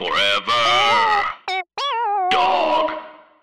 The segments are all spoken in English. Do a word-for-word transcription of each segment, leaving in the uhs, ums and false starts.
Forever Dog.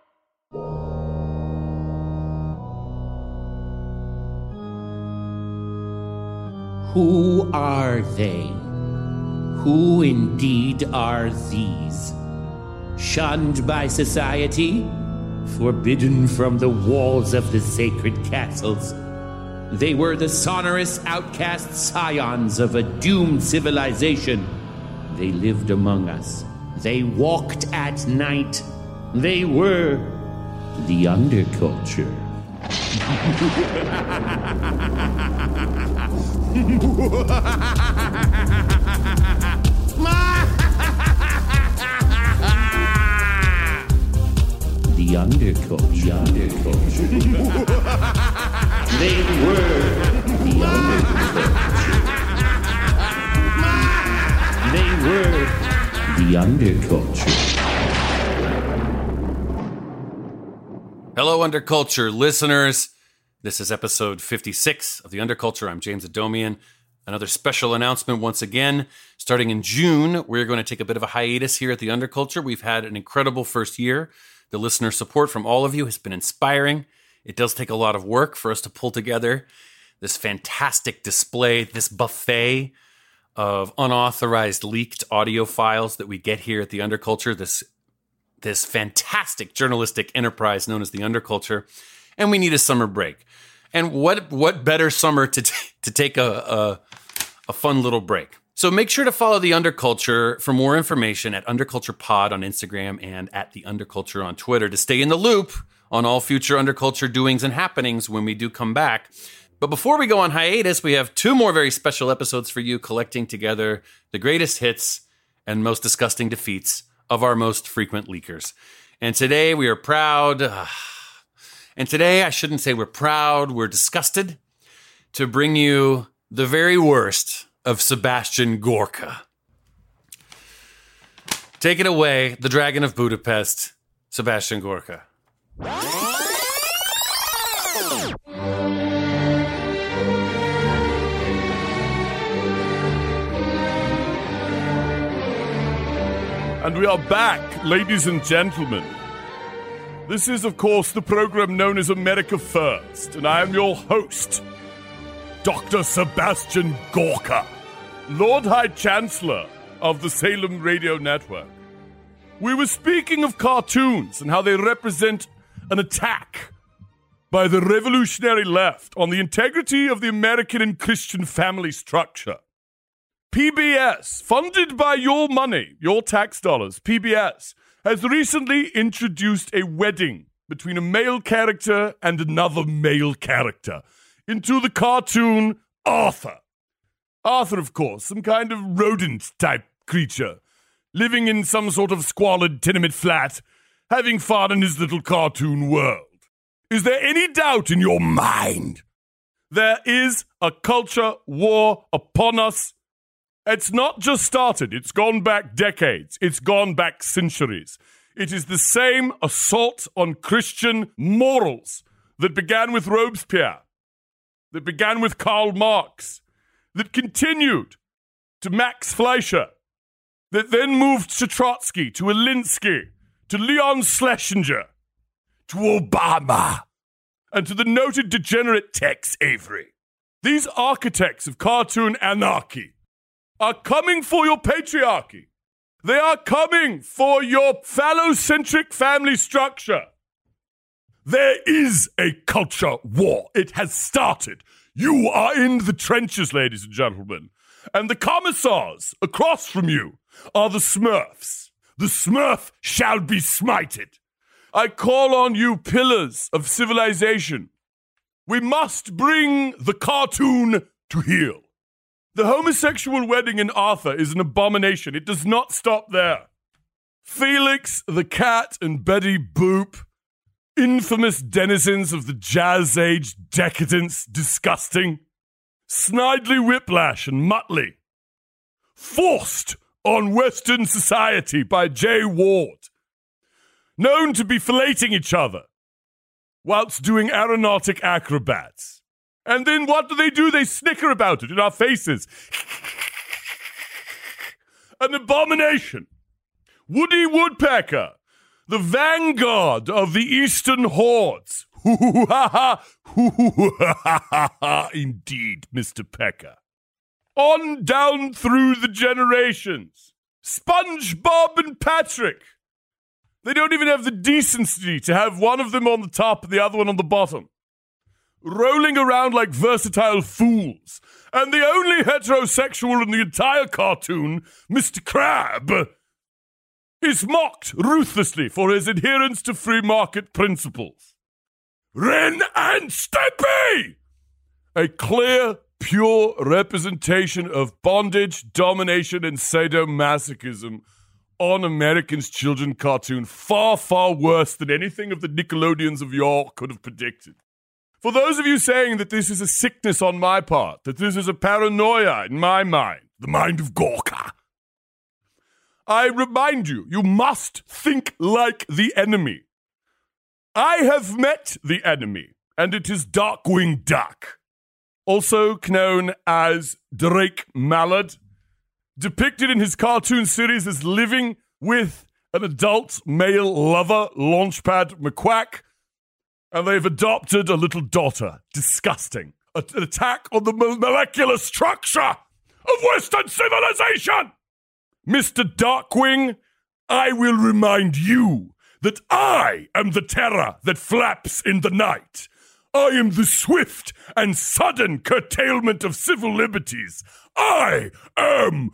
Who are they? Who indeed are these? Shunned by society? Forbidden from the walls of the sacred castles? They were the sonorous outcast scions of a doomed civilization. They lived among us. They walked at night. They were the underculture. The underculture. The underculture. They were the underculture. They were the underculture. Hello, Underculture listeners. This is episode fifty-six of The Underculture. I'm James Adomian. Another special announcement once again. Starting in June, we're going to take a bit of a hiatus here at The Underculture. We've had an incredible first year. The listener support from all of you has been inspiring. It does take a lot of work for us to pull together this fantastic display, this buffet of unauthorized leaked audio files that we get here at The Underculture, this, this fantastic journalistic enterprise known as The Underculture. And we need a summer break. And what what better summer to t- to take a, a a fun little break? So make sure to follow The Underculture for more information at Underculture Pod on Instagram and at The Underculture on Twitter to stay in the loop on all future Underculture doings and happenings when we do come back. But before we go on hiatus, we have two more very special episodes for you, collecting together the greatest hits and most disgusting defeats of our most frequent leakers. And today we are proud... Uh, And today, I shouldn't say we're proud, we're disgusted to bring you the very worst of Sebastian Gorka. Take it away, the Dragon of Budapest, Sebastian Gorka. And we are back, ladies and gentlemen. This is, of course, the program known as America First, and I am your host, Doctor Sebastian Gorka, Lord High Chancellor of the Salem Radio Network. We were speaking of cartoons and how they represent an attack by the revolutionary left on the integrity of the American and Christian family structure. P B S, funded by your money, your tax dollars, P B S, has recently introduced a wedding between a male character and another male character into the cartoon Arthur. Arthur, of course, some kind of rodent-type creature, living in some sort of squalid tenement flat, having fun in his little cartoon world. Is there any doubt in your mind? There is a culture war upon us. It's not just started. It's gone back decades. It's gone back centuries. It is the same assault on Christian morals that began with Robespierre, that began with Karl Marx, that continued to Max Fleischer, that then moved to Trotsky, to Alinsky, to Leon Schlesinger, to Obama, and to the noted degenerate Tex Avery. These architects of cartoon anarchy are coming for your patriarchy. They are coming for your phallocentric family structure. There is a culture war. It has started. You are in the trenches, ladies and gentlemen. And the commissars across from you are the Smurfs. The Smurf shall be smited. I call on you, pillars of civilization. We must bring the cartoon to heel. The homosexual wedding in Arthur is an abomination. It does not stop there. Felix the cat and Betty Boop, infamous denizens of the jazz age decadence, disgusting. Snidely Whiplash and Muttley, forced on Western society by Jay Ward, known to be filleting each other whilst doing aeronautic acrobats. And then what do they do? They snicker about it in our faces. An abomination. Woody Woodpecker, the vanguard of the eastern hordes. Hoo-hoo-ha-ha, hoo-hoo-ha-ha-ha, indeed, Mister Pecker. On down through the generations. SpongeBob and Patrick. They don't even have the decency to have one of them on the top and the other one on the bottom. Rolling around like versatile fools. And the only heterosexual in the entire cartoon, Mister Crab, is mocked ruthlessly for his adherence to free market principles. Ren and Stimpy! A clear, pure representation of bondage, domination, and sadomasochism on American's children cartoon, far, far worse than anything of the Nickelodeons of yore could have predicted. For those of you saying that this is a sickness on my part, that this is a paranoia in my mind, the mind of Gorka, I remind you, you must think like the enemy. I have met the enemy, and it is Darkwing Duck, also known as Drake Mallard, depicted in his cartoon series as living with an adult male lover, Launchpad McQuack, and they've adopted a little daughter. Disgusting. A- an attack on the mo- molecular structure of Western civilization! Mister Darkwing, I will remind you that I am the terror that flaps in the night. I am the swift and sudden curtailment of civil liberties. I am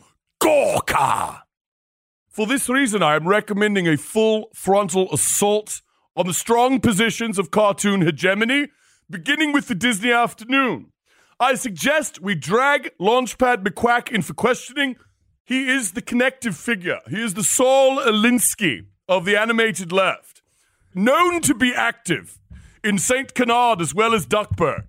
Gorka. For this reason, I am recommending a full frontal assault on the strong positions of cartoon hegemony, beginning with the Disney afternoon. I suggest we drag Launchpad McQuack in for questioning. He is the connective figure. He is the Saul Alinsky of the animated left, known to be active in Saint Canard as well as Duckburg,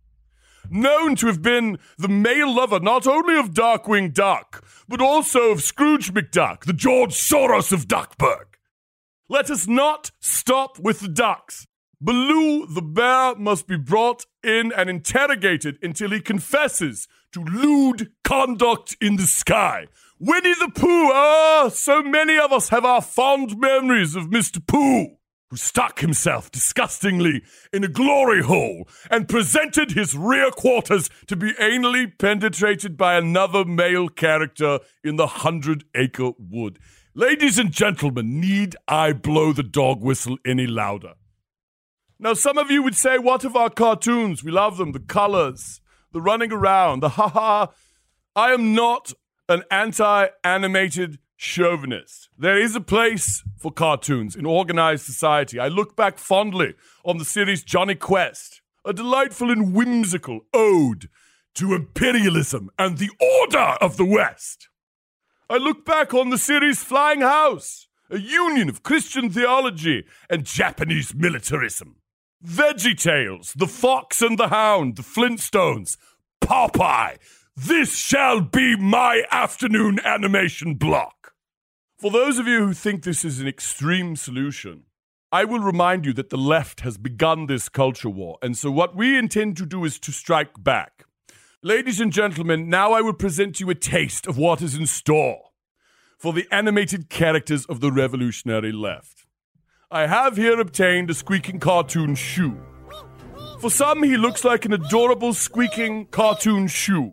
known to have been the male lover not only of Darkwing Duck, but also of Scrooge McDuck, the George Soros of Duckburg. Let us not stop with the ducks. Baloo the bear must be brought in and interrogated until he confesses to lewd conduct in the sky. Winnie the Pooh, ah, so many of us have our fond memories of Mister Pooh, who stuck himself disgustingly in a glory hole and presented his rear quarters to be anally penetrated by another male character in the Hundred Acre Wood. Ladies and gentlemen, need I blow the dog whistle any louder? Now, some of you would say, what of our cartoons? We love them, the colors, the running around, the ha-ha. I am not an anti-animated chauvinist. There is a place for cartoons in organized society. I look back fondly on the series Johnny Quest, a delightful and whimsical ode to imperialism and the order of the West. I look back on the series Flying House, a union of Christian theology and Japanese militarism. VeggieTales, The Fox and the Hound, The Flintstones, Popeye. This shall be my afternoon animation block. For those of you who think this is an extreme solution, I will remind you that the left has begun this culture war, and so what we intend to do is to strike back. Ladies and gentlemen, now I will present you a taste of what is in store for the animated characters of the revolutionary left. I have here obtained a squeaking cartoon shoe. For some, he looks like an adorable squeaking cartoon shoe.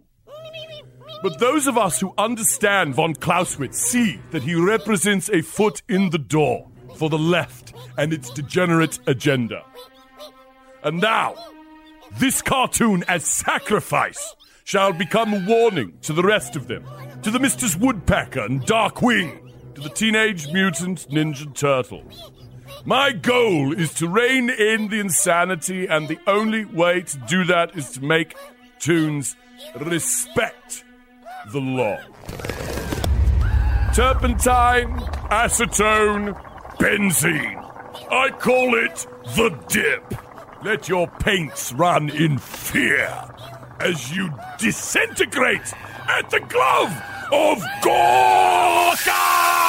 But those of us who understand von Clausewitz see that he represents a foot in the door for the left and its degenerate agenda. And now, this cartoon as sacrifice shall become a warning to the rest of them, to the Misters Woodpecker and Darkwing, to the Teenage Mutant Ninja Turtles. My goal is to rein in the insanity, and the only way to do that is to make tunes respect the law. Turpentine, acetone, benzene. I call it the dip. Let your paints run in fear as you disintegrate at the glove of Gorka!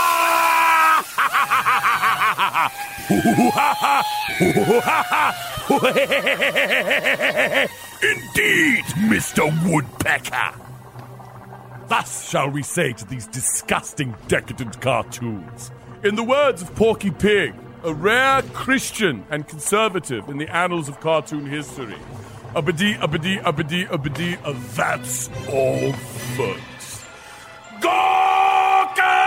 Indeed, Mister Woodpecker. Thus shall we say to these disgusting, decadent cartoons, In the words of Porky Pig, a rare Christian and conservative in the annals of cartoon history. Abadi, abadi, abadi, abadi, uh, that's all, folks. Gorka!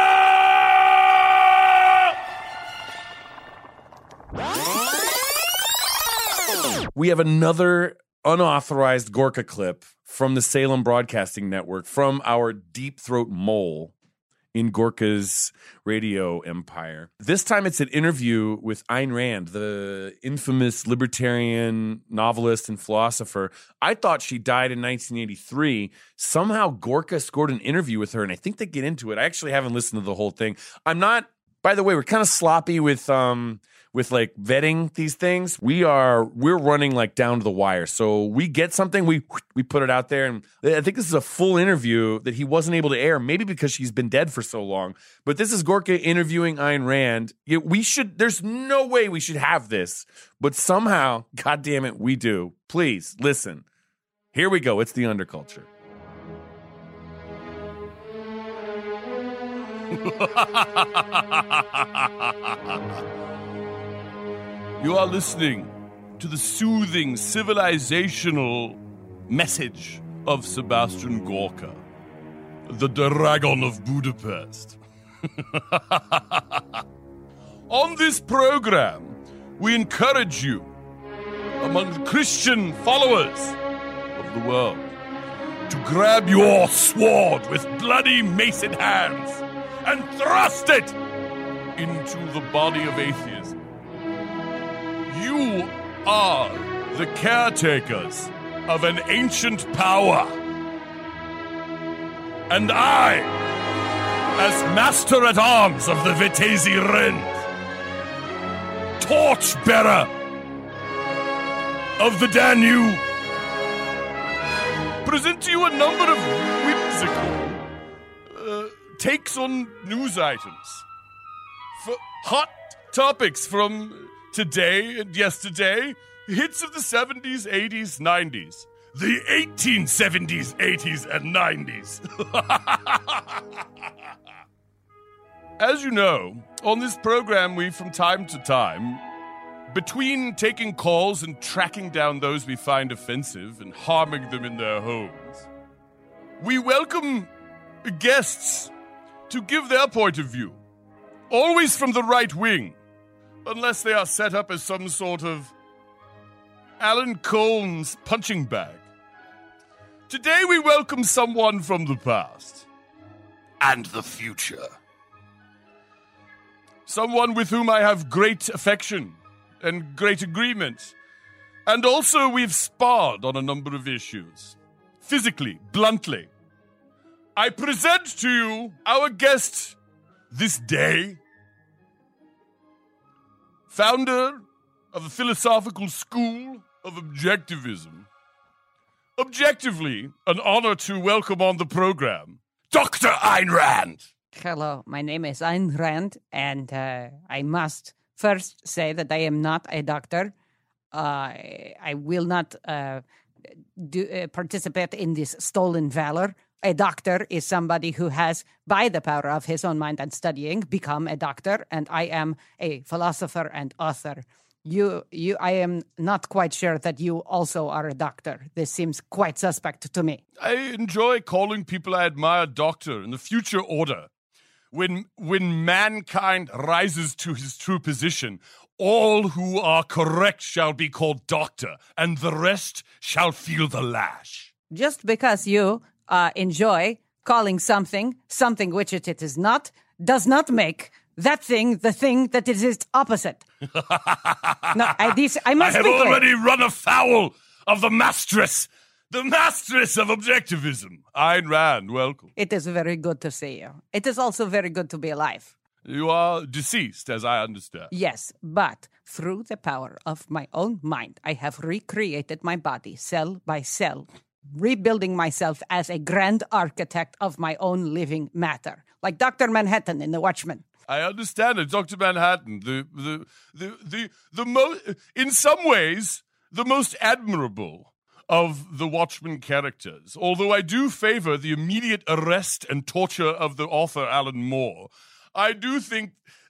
We have another unauthorized Gorka clip from the Salem Broadcasting Network from our deep throat mole in Gorka's radio empire. This time it's an interview with Ayn Rand, the infamous libertarian novelist and philosopher. I thought she died in nineteen eighty-three. Somehow Gorka scored an interview with her, and I think they get into it. I actually haven't listened to the whole thing. I'm not, by the way, we're kind of sloppy with um with like vetting these things. We are we're running like down to the wire. So we get something, we we put it out there, and I think this is a full interview that he wasn't able to air, maybe because she's been dead for so long. But this is Gorka interviewing Ayn Rand. We should there's no way we should have this, but somehow, god damn it, we do. Please listen. Here we go. It's the Underculture. You are listening to the soothing, civilizational message of Sebastian Gorka, the Dragon of Budapest. On this program, we encourage you, among the Christian followers of the world, to grab your sword with bloody mason hands and thrust it into the body of atheism. You are the caretakers of an ancient power. And I, as master-at-arms of the Vitezi Rend, torchbearer of the Danube, present to you a number of whimsical uh, takes on news items. For hot topics from today and yesterday, hits of the seventies, eighties, nineties, the eighteen seventies, eighties, and nineties. As you know, on this program, we from time to time, between taking calls and tracking down those we find offensive and harming them in their homes, we welcome guests to give their point of view, always from the right wing, unless they are set up as some sort of Alan Colmes punching bag. Today we welcome someone from the past and the future. Someone with whom I have great affection and great agreement. And also we've sparred on a number of issues. Physically, bluntly. I present to you our guest this day, founder of the philosophical school of objectivism. Objectively, an honor to welcome on the program, Doctor Ayn Rand. Hello, my name is Ayn Rand, and uh, I must first say that I am not a doctor. Uh, I will not uh, do, uh, participate in this stolen valor. A doctor is somebody who has, by the power of his own mind and studying, become a doctor, and I am a philosopher and author. You, you, I am not quite sure that you also are a doctor. This seems quite suspect to me. I enjoy calling people I admire doctor in the future order. When, when mankind rises to his true position, all who are correct shall be called doctor, and the rest shall feel the lash. Just because you uh, enjoy calling something something which it, it is not, does not make that thing the thing that is its opposite. No, I, this, I must I have be clear. already run afoul of the mistress, the mistress of objectivism. Ayn Rand, welcome. It is very good to see you. It is also very good to be alive. You are deceased, as I understand. Yes, but through the power of my own mind, I have recreated my body cell by cell, rebuilding myself as a grand architect of my own living matter, like Doctor Manhattan in The Watchmen. I understand it, Doctor Manhattan. The the the the the mo- in some ways the most admirable of the Watchmen characters. Although I do favor the immediate arrest and torture of the author Alan Moore, I do think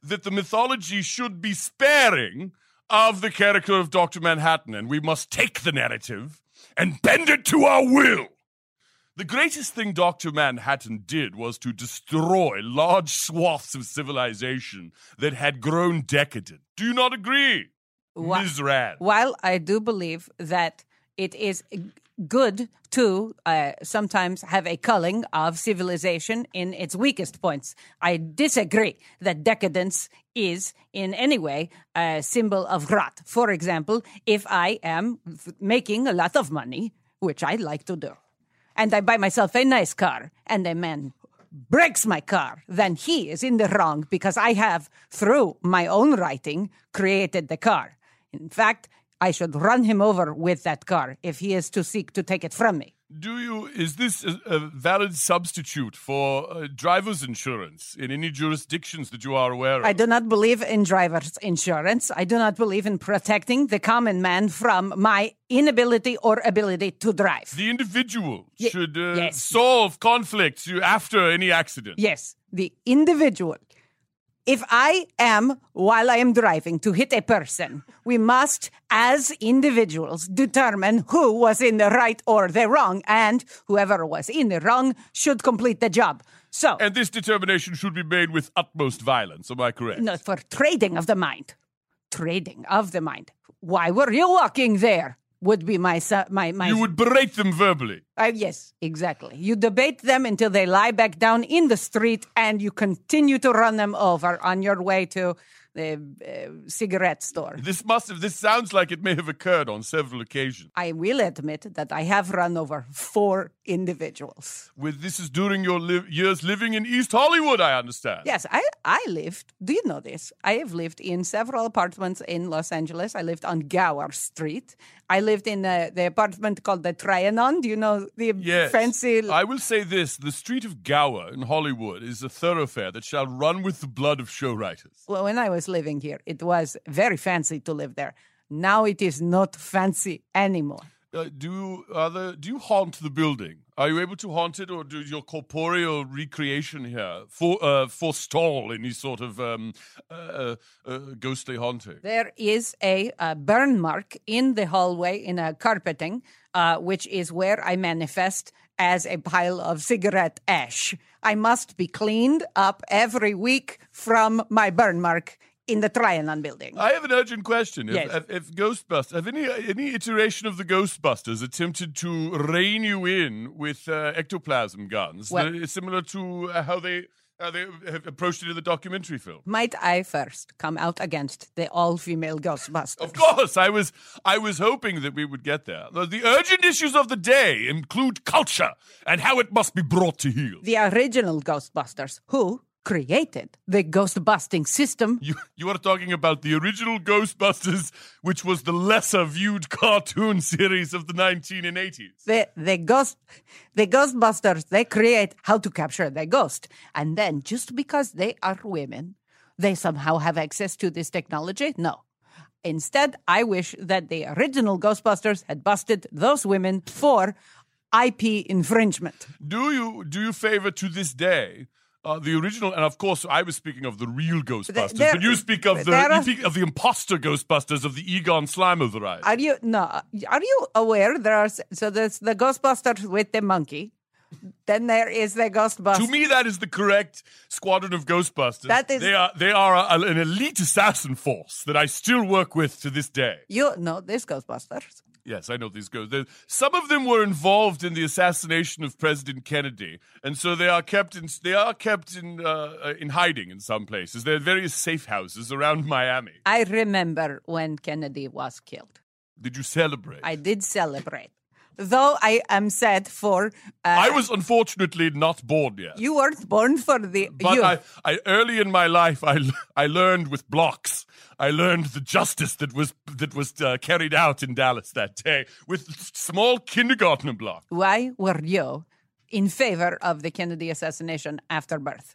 that the mythology should be sparing of the character of Doctor Manhattan, and we must take the narrative and bend it to our will. The greatest thing Doctor Manhattan did was to destroy large swaths of civilization that had grown decadent. Do you not agree, Wh- Miz Rand? While I do believe that it is good to uh, sometimes have a culling of civilization in its weakest points, I disagree that decadence is in any way a symbol of rot. For example, if I am f- making a lot of money, which I like to do, and I buy myself a nice car, and a man breaks my car, then he is in the wrong because I have, through my own writing, created the car. In fact, I should run him over with that car if he is to seek to take it from me. Do you, is this a, a valid substitute for uh, driver's insurance in any jurisdictions that you are aware of? I do not believe in driver's insurance. I do not believe in protecting the common man from my inability or ability to drive. The individual Ye- should uh, yes. solve conflicts after any accident. Yes, the individual. If I am, while I am driving, to hit a person, we must, as individuals, determine who was in the right or the wrong, and whoever was in the wrong should complete the job. So, And this determination should be made with utmost violence, am I correct? not for trading of the mind. Trading of the mind. Why were you walking there? Would be my su- my my. You would berate them verbally. Uh, yes, exactly. You debate them until they lie back down in the street, and you continue to run them over on your way to the uh, cigarette store. This must have, this sounds like it may have occurred on several occasions. I will admit that I have run over four individuals. With this is during your li- years living in East Hollywood, I understand. Yes, I, I lived, do you know this? I have lived in several apartments in Los Angeles. I lived on Gower Street. I lived in uh, the apartment called the Trianon. Do you know the Yes. fancy... I will say this, the street of Gower in Hollywood is a thoroughfare that shall run with the blood of show writers. Well, when I was living here, it was very fancy to live there. Now it is not fancy anymore. Uh, do you, are the, do you haunt the building? Are you able to haunt it, or do your corporeal recreation here for, uh, forestall any sort of um, uh, uh, ghostly haunting? There is a, uh burn mark in the hallway in a carpeting, uh, which is where I manifest as a pile of cigarette ash. I must be cleaned up every week from my burn mark in the Trianon building. I have an urgent question. If, Yes. if, if Ghostbusters, have any any iteration of the Ghostbusters attempted to rein you in with uh, ectoplasm guns, Well- that is similar to uh, how they how they have approached it in the documentary film? Might I first come out against the all-female Ghostbusters? Of course, I was I was hoping that we would get there. The, the urgent issues of the day include culture and how it must be brought to heel. The original Ghostbusters, who created the ghost-busting system. You, you are talking about the original Ghostbusters, which was the lesser viewed cartoon series of the nineteen eighties. The the ghost the Ghostbusters, they create how to capture the ghost. And then just because they are women, they somehow have access to this technology? No. Instead, I wish that the original Ghostbusters had busted those women for I P infringement. Do you do you favor to this day uh, the original? And of course, I was speaking of the real Ghostbusters, there- but you speak of the there you are- speak of the imposter Ghostbusters of the Egon Slimer variety. Are you no? Are you aware there are so there's the Ghostbusters with the monkey, then there is the Ghostbusters. To me, that is the correct squadron of Ghostbusters. That is- they are they are a, an elite assassin force that I still work with to this day. You know this Ghostbusters. Yes, I know these ghosts. There- Some of them were involved in the assassination of President Kennedy, and so they are kept in they are kept in uh, in hiding in some places. There are various safe houses around Miami. I remember when Kennedy was killed. Did you celebrate? I did celebrate. Though I am sad for... Uh, I was unfortunately not born yet. You weren't born for the... But you. I, I, early in my life, I, I learned with blocks. I learned the justice that was that was uh, carried out in Dallas that day with small kindergarten blocks. Why were you in favor of the Kennedy assassination after birth?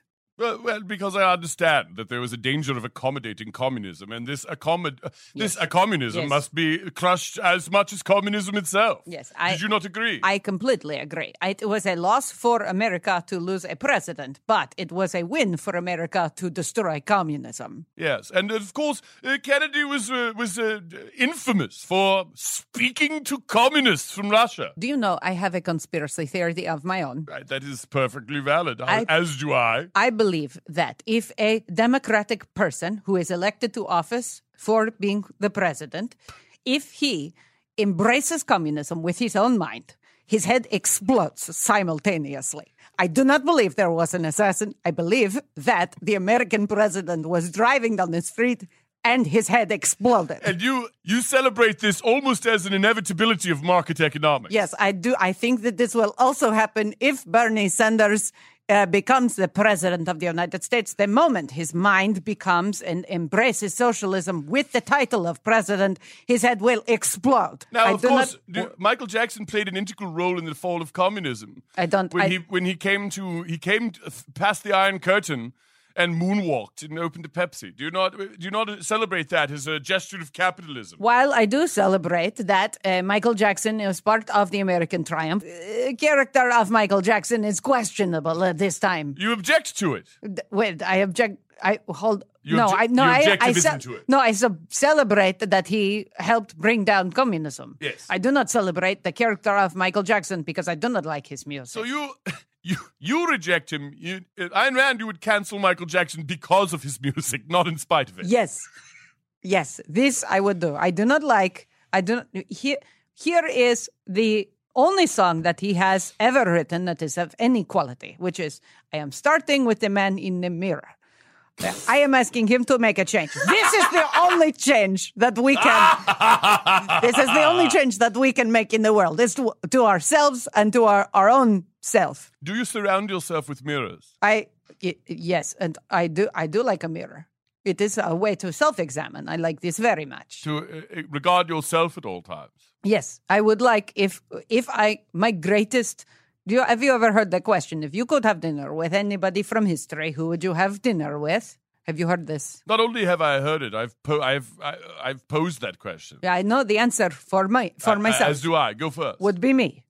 Well, well, because I understand that there was a danger of accommodating communism, and this accommod- uh, this Yes. uh, communism Yes. must be crushed as much as communism itself. Yes, I- Did you not agree? I completely agree. It was a loss for America to lose a president, but it was a win for America to destroy communism. Yes, and of course, uh, Kennedy was uh, was uh, infamous for speaking to communists from Russia. Do you know I have a conspiracy theory of my own? Right, that is perfectly valid, I- as do I. I believe that if a democratic person who is elected to office for being the president, if he embraces communism with his own mind, his head explodes simultaneously. I do not believe there was an assassin. I believe that the American president was driving down the street and his head exploded. And you you celebrate this almost as an inevitability of market economics. Yes, I do. I think that this will also happen if Bernie Sanders uh, becomes the president of the United States. The moment his mind becomes and embraces socialism with the title of president, his head will explode. Now, I of do course, not- do- Michael Jackson played an integral role in the fall of communism. I don't- When I- he when he came to he came to, past the Iron Curtain and moonwalked and opened a Pepsi. Do you not do you not celebrate that as a gesture of capitalism? While I do celebrate that uh, Michael Jackson is part of the American triumph, uh, character of Michael Jackson is questionable at this time. You object to it. D- Wait, I object. I hold. You no, obje- I no, you I, object I to listen to it. No, I sub- celebrate that he helped bring down communism. Yes. I do not celebrate the character of Michael Jackson because I do not like his music. So you you you reject him. You, Ayn Rand, you would cancel Michael Jackson because of his music, not in spite of it. Yes, yes, this I would do. I do not like. I do not. Here, here is the only song that he has ever written that is of any quality, which is "I am starting with the man in the mirror." I am asking him to make a change. This is the only change that we can. This is the only change that we can make in the world. Is to, to ourselves and to our, our own self. Do you surround yourself with mirrors? I y- yes, and I do. I do like a mirror. It is a way to self-examine. I like this very much. To uh, regard yourself at all times? Yes, I would like if if I my greatest. Do you, have you ever heard the question? If you could have dinner with anybody from history, who would you have dinner with? Have you heard this? Not only have I heard it, I've po- I've I, I've posed that question. Yeah, I know the answer for my for Uh, myself. As do I. Go first. Would be me.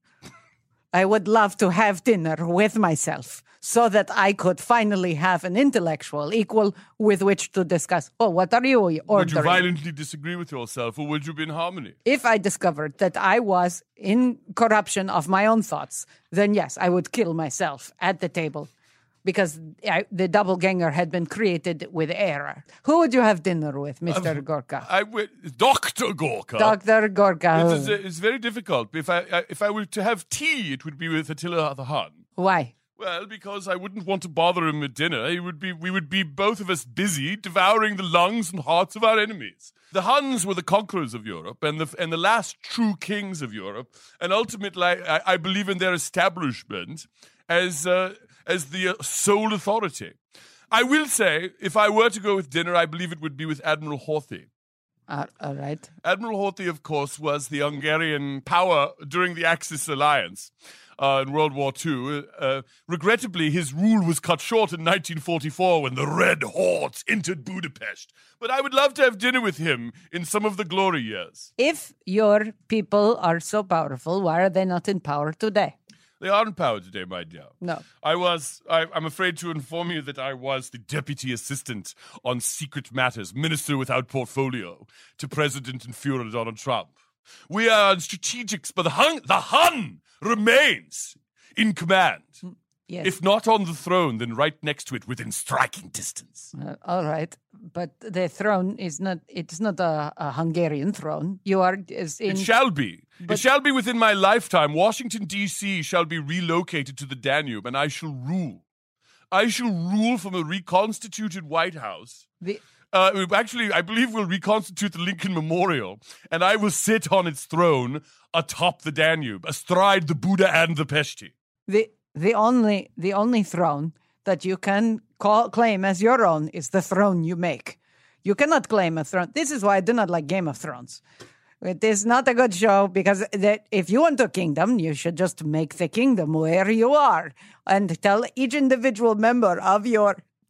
I would love to have dinner with myself so that I could finally have an intellectual equal with which to discuss. Oh, what are you ordering? Would you violently disagree with yourself, or would you be in harmony? If I discovered that I was in corruption of my own thoughts, then yes, I would kill myself at the table because I, the doppelganger had been created with error. Who would you have dinner with, Mister Gorka? I would, Doctor Gorka. Doctor Gorka. It is, uh, it's very difficult. If I, I if I were to have tea, it would be with Attila the Hun. Why? Well, because I wouldn't want to bother him at dinner. He would be, we would be both of us busy devouring the lungs and hearts of our enemies. The Huns were the conquerors of Europe and the and the last true kings of Europe. And ultimately, I, I believe in their establishment as uh, as the uh, sole authority. I will say, if I were to go with dinner, I believe it would be with Admiral Horthy. Uh, all right. Admiral Horthy, of course, was the Hungarian power during the Axis alliance uh, in World War Two. Uh, regrettably, his rule was cut short in nineteen forty-four when the Red Hordes entered Budapest. But I would love to have dinner with him in some of the glory years. If your people are so powerful, why are they not in power today? They are in power today, my dear. No. I was, I, I'm afraid to inform you that I was the deputy assistant on secret matters, minister without portfolio, to President and Führer Donald Trump. We are on strategics, but the Hun, the Hun remains in command. Yes. If not on the throne, then right next to it within striking distance. Uh, all right, but the throne is not. It's not a, a Hungarian throne. You are is in. It shall be. It shall be within my lifetime. Washington, D C shall be relocated to the Danube, and I shall rule. I shall rule from a reconstituted White House. the, Uh, actually, I believe we'll reconstitute the Lincoln Memorial, and I will sit on its throne atop the Danube, astride the Buddha and the Peshti. the the only the only throne that you can call, claim as your own is the throne you make. You cannot claim a throne. This is why I do not like Game of Thrones. It is not a good show because that if you want a kingdom, you should just make the kingdom where you are and tell each individual member of your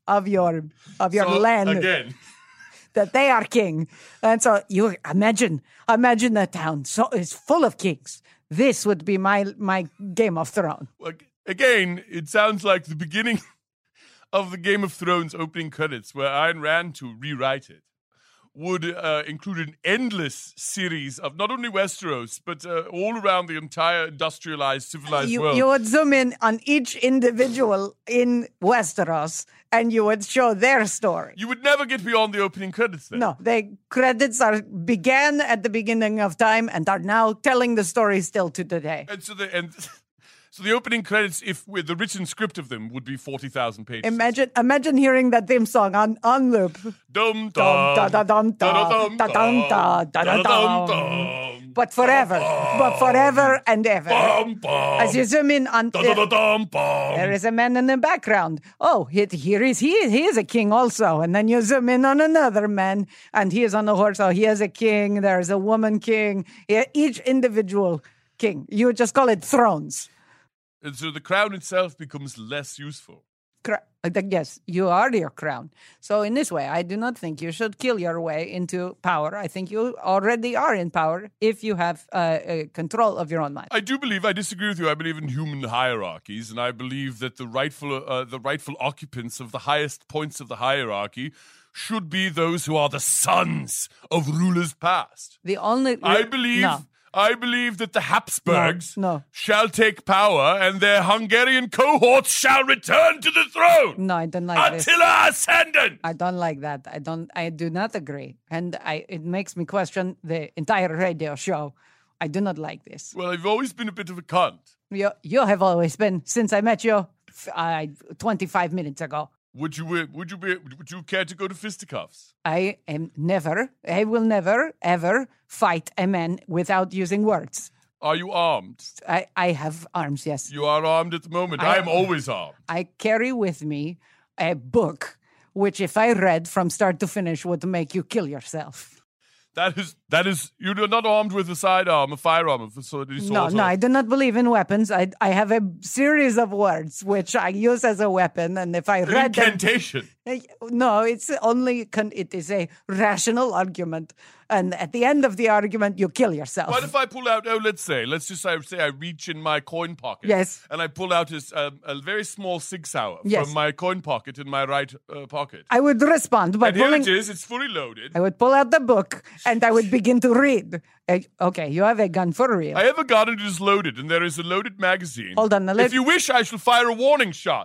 of your of your So, land. Again. That they are king. And so you imagine, imagine a town so it's full of kings. This would be my my Game of Thrones. Like, again, it sounds like the beginning of the Game of Thrones opening credits, where Ayn Rand, to rewrite it, would uh, include an endless series of not only Westeros, but uh, all around the entire industrialized, civilized You, world. you would zoom in on each individual in Westeros and you would show their story. You would never get beyond the opening credits then. No, the credits are began at the beginning of time and are now telling the story still to today. And so the and so the opening credits, if with the written script of them, would be forty thousand pages. Imagine, imagine hearing that theme song on on loop. Dum Dum, da, da, dum, da, dum, da, dum, da, da, da, dum, dum. dum. But forever, but forever and ever. Bum, bum. As you zoom in on, Da, da, da, dum, bum. there is a man in the background. Oh, he, here is he. He is a king also. And then you zoom in on another man, and he is on the horse. Oh, he is a king. There is a woman king. Yeah, each individual king. You would just call it thrones. And so the crown itself becomes less useful. Cra- yes, you are your crown. So in this way, I do not think you should kill your way into power. I think you already are in power if you have uh, uh, control of your own mind. I do believe, I disagree with you, I believe in human hierarchies, and I believe that the rightful, uh, the rightful occupants of the highest points of the hierarchy should be those who are the sons of rulers past. The only I believe... No. I believe that the Habsburgs No, no. shall take power and their Hungarian cohorts shall return to the throne. No, I don't like this. Attila Ascendant! I don't like that. I don't. I do not agree, and I. It makes me question the entire radio show. I do not like this. Well, I've always been a bit of a cunt. You, you have always been since I met you, uh, twenty-five minutes ago. Would you would you be would you care to go to fisticuffs? I am never. I will never ever fight a man without using words. Are you armed? I. I have arms. Yes. You are armed at the moment. I- I am always armed. I carry with me a book, which, if I read from start to finish, would make you kill yourself. That is that is you're not armed with a sidearm, a firearm, of so it is No, also- no, I do not believe in weapons. I I have a series of words which I use as a weapon, and if I An read them, incantation. no, it's only con- it is a rational argument, and at the end of the argument, you kill yourself. What if I pull out? Oh, let's say, let's just say, say I reach in my coin pocket. Yes. And I pull out this, um, a very small Sig Sauer Yes. from my coin pocket in my right uh, pocket. I would respond by and here pulling. it is. It's fully loaded. I would pull out the book and I would begin to read. Uh, okay, you have a gun for real. I have a gun and it is loaded, and there is a loaded magazine. Hold on, now let- If you wish, I shall fire a warning shot.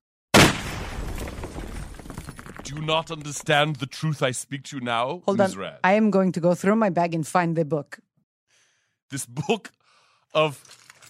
Do you not understand the truth I speak to you now, Hold on, Miz Rand? I am going to go through my bag and find the book. This book of...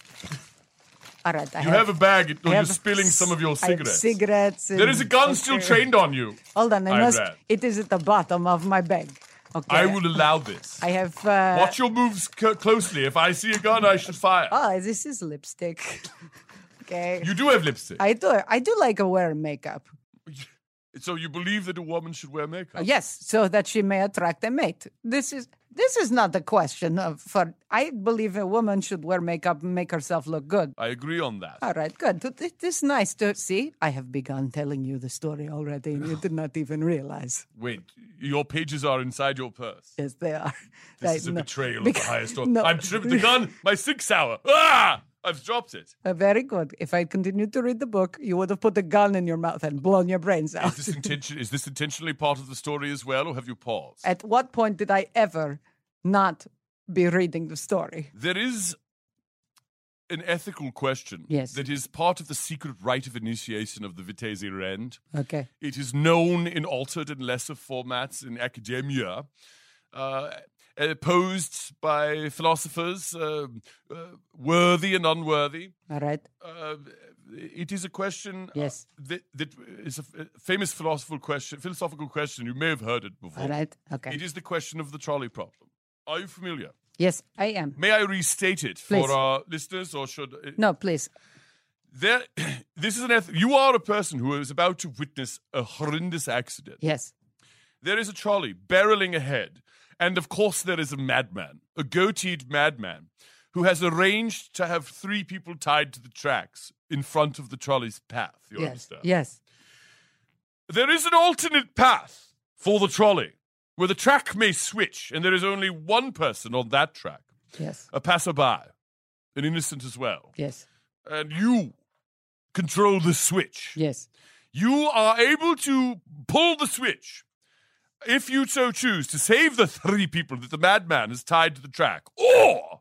All right, I You have a bag, or I you're have spilling some of your I have cigarettes. cigarettes. There is a and- gun still okay. trained on you. Hold on, I I must. read. It is at the bottom of my bag. Okay. I will allow this. I have. Uh, Watch your moves c- closely. If I see a gun, I should fire. Oh, this is lipstick. Okay. You do have lipstick. I do. I do like to wear makeup. So you believe that a woman should wear makeup? Uh, yes, so that she may attract a mate. This is this is not a question of for. I believe a woman should wear makeup and make herself look good. I agree on that. All right, good. Th- th- This is nice to see. I have begun telling you the story already, and you did not even realize. Wait, your pages are inside your purse. Yes, they are. This Right, is a no. betrayal Bec- of the highest order. no. I've tripped the gun. My Sig Sauer. Ah! I've dropped it. Uh, very good. If I continued to read the book, you would have put a gun in your mouth and blown your brains out. Is this, intention- is this intentionally part of the story as well, or have you paused? At what point did I ever not be reading the story? There is an ethical question Yes. that is part of the secret rite of initiation of the Vitesse Rend. Okay. It is known in altered and lesser formats in academia, uh, uh, posed by philosophers, uh, uh, worthy and unworthy. All right. Uh, it is a question Yes. uh, that, that is a f- famous philosophical question. Philosophical question. You may have heard it before. All right. Okay. It is the question of the trolley problem. Are you familiar? Yes, I am. May I restate it Please. for our listeners, or should uh, No, please. there? This is an eth- you are a person who is about to witness a horrendous accident. Yes. There is a trolley barreling ahead, and of course there is a madman, a goateed madman, who has arranged to have three people tied to the tracks in front of the trolley's path. You Yes. understand? Yes. there is an alternate path for the trolley where the track may switch, and there is only one person on that track, Yes. a passerby, an innocent as well. Yes. And you control the switch. Yes. You are able to pull the switch, if you so choose, to save the three people that the madman has tied to the track, or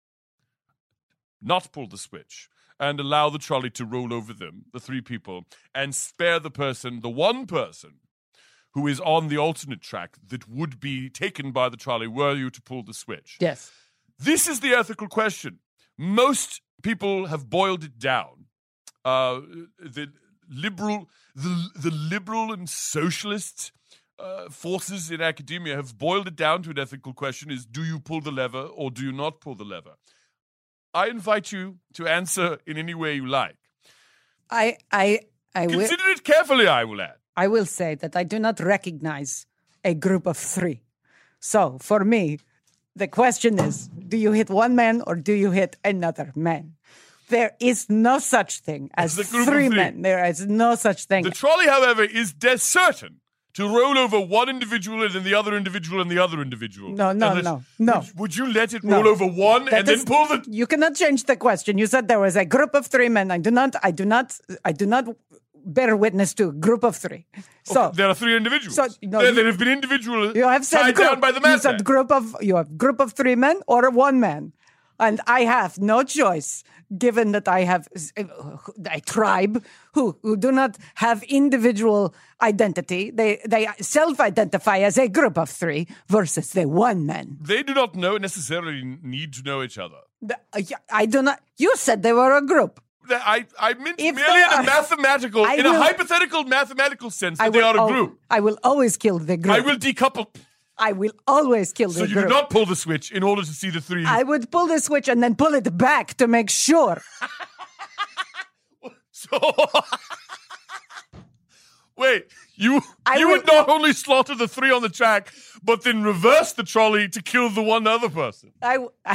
not pull the switch and allow the trolley to roll over them, the three people, and spare the person, the one person, who is on the alternate track that would be taken by the trolley were you to pull the switch. Yes. This is the ethical question. Most people have boiled it down. Uh, the liberal, the, the liberal and socialist uh, forces in academia have boiled it down to an ethical question: is do you pull the lever or do you not pull the lever? I invite you to answer in any way you like. I I I will Consider it carefully, I will add. I will say that I do not recognize a group of three. So for me, the question is, do you hit one man or do you hit another man? There is no such thing as It's a group of three three. men. There is no such thing. The trolley, however, is dead certain to roll over one individual and then the other individual and the other individual. No, no, And the- no, no. Would, would you let it No. roll over one That and then is- pull the... You cannot change the question. You said there was a group of three men. I do not. I do not. I do not bear witness to a group of three. So There are three individuals. So, no, there, you- there have been individuals you have said tied group. down by the you madman. said group of. You have group of three men or one man, and I have no choice. Given that I have a tribe who, who do not have individual identity, they, they self-identify as a group of three versus the one man. They do not know necessarily need to know each other. The- I do not. You said they were a group. That I, I meant If merely they in a are- mathematical, I in will- a hypothetical mathematical sense that I they will are a al- group. I will always kill the group. I will decouple. I will always kill So the you group. do not pull the switch in order to see the three. I would pull the switch and then pull it back to make sure. So, wait, you I you will- would not only slaughter the three on the track, but then reverse the trolley to kill the one other person. I, I,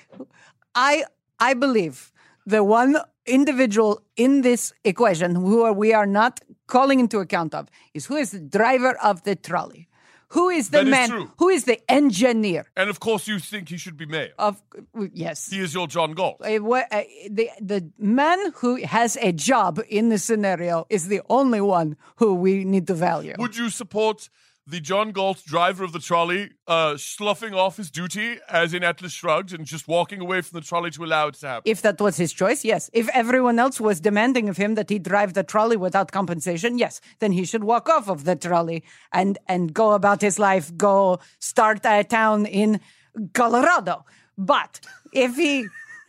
I, I believe the one individual in this equation who are, we are not calling into account of is who is the driver of the trolley. Who is the That is man? true. Who is the engineer And of course, you think he should be mayor. of? Yes, He is your John Galt. Uh, wha- uh, the the man who has a job in this scenario is the only one who we need to value. Would you support the John Galt driver of the trolley uh, sloughing off his duty, as in Atlas Shrugged, and just walking away from the trolley to allow it to happen? If that was his choice, yes. If everyone else was demanding of him that he drive the trolley without compensation, yes, then he should walk off of the trolley and, and go about his life, go start a town in Colorado. But if he,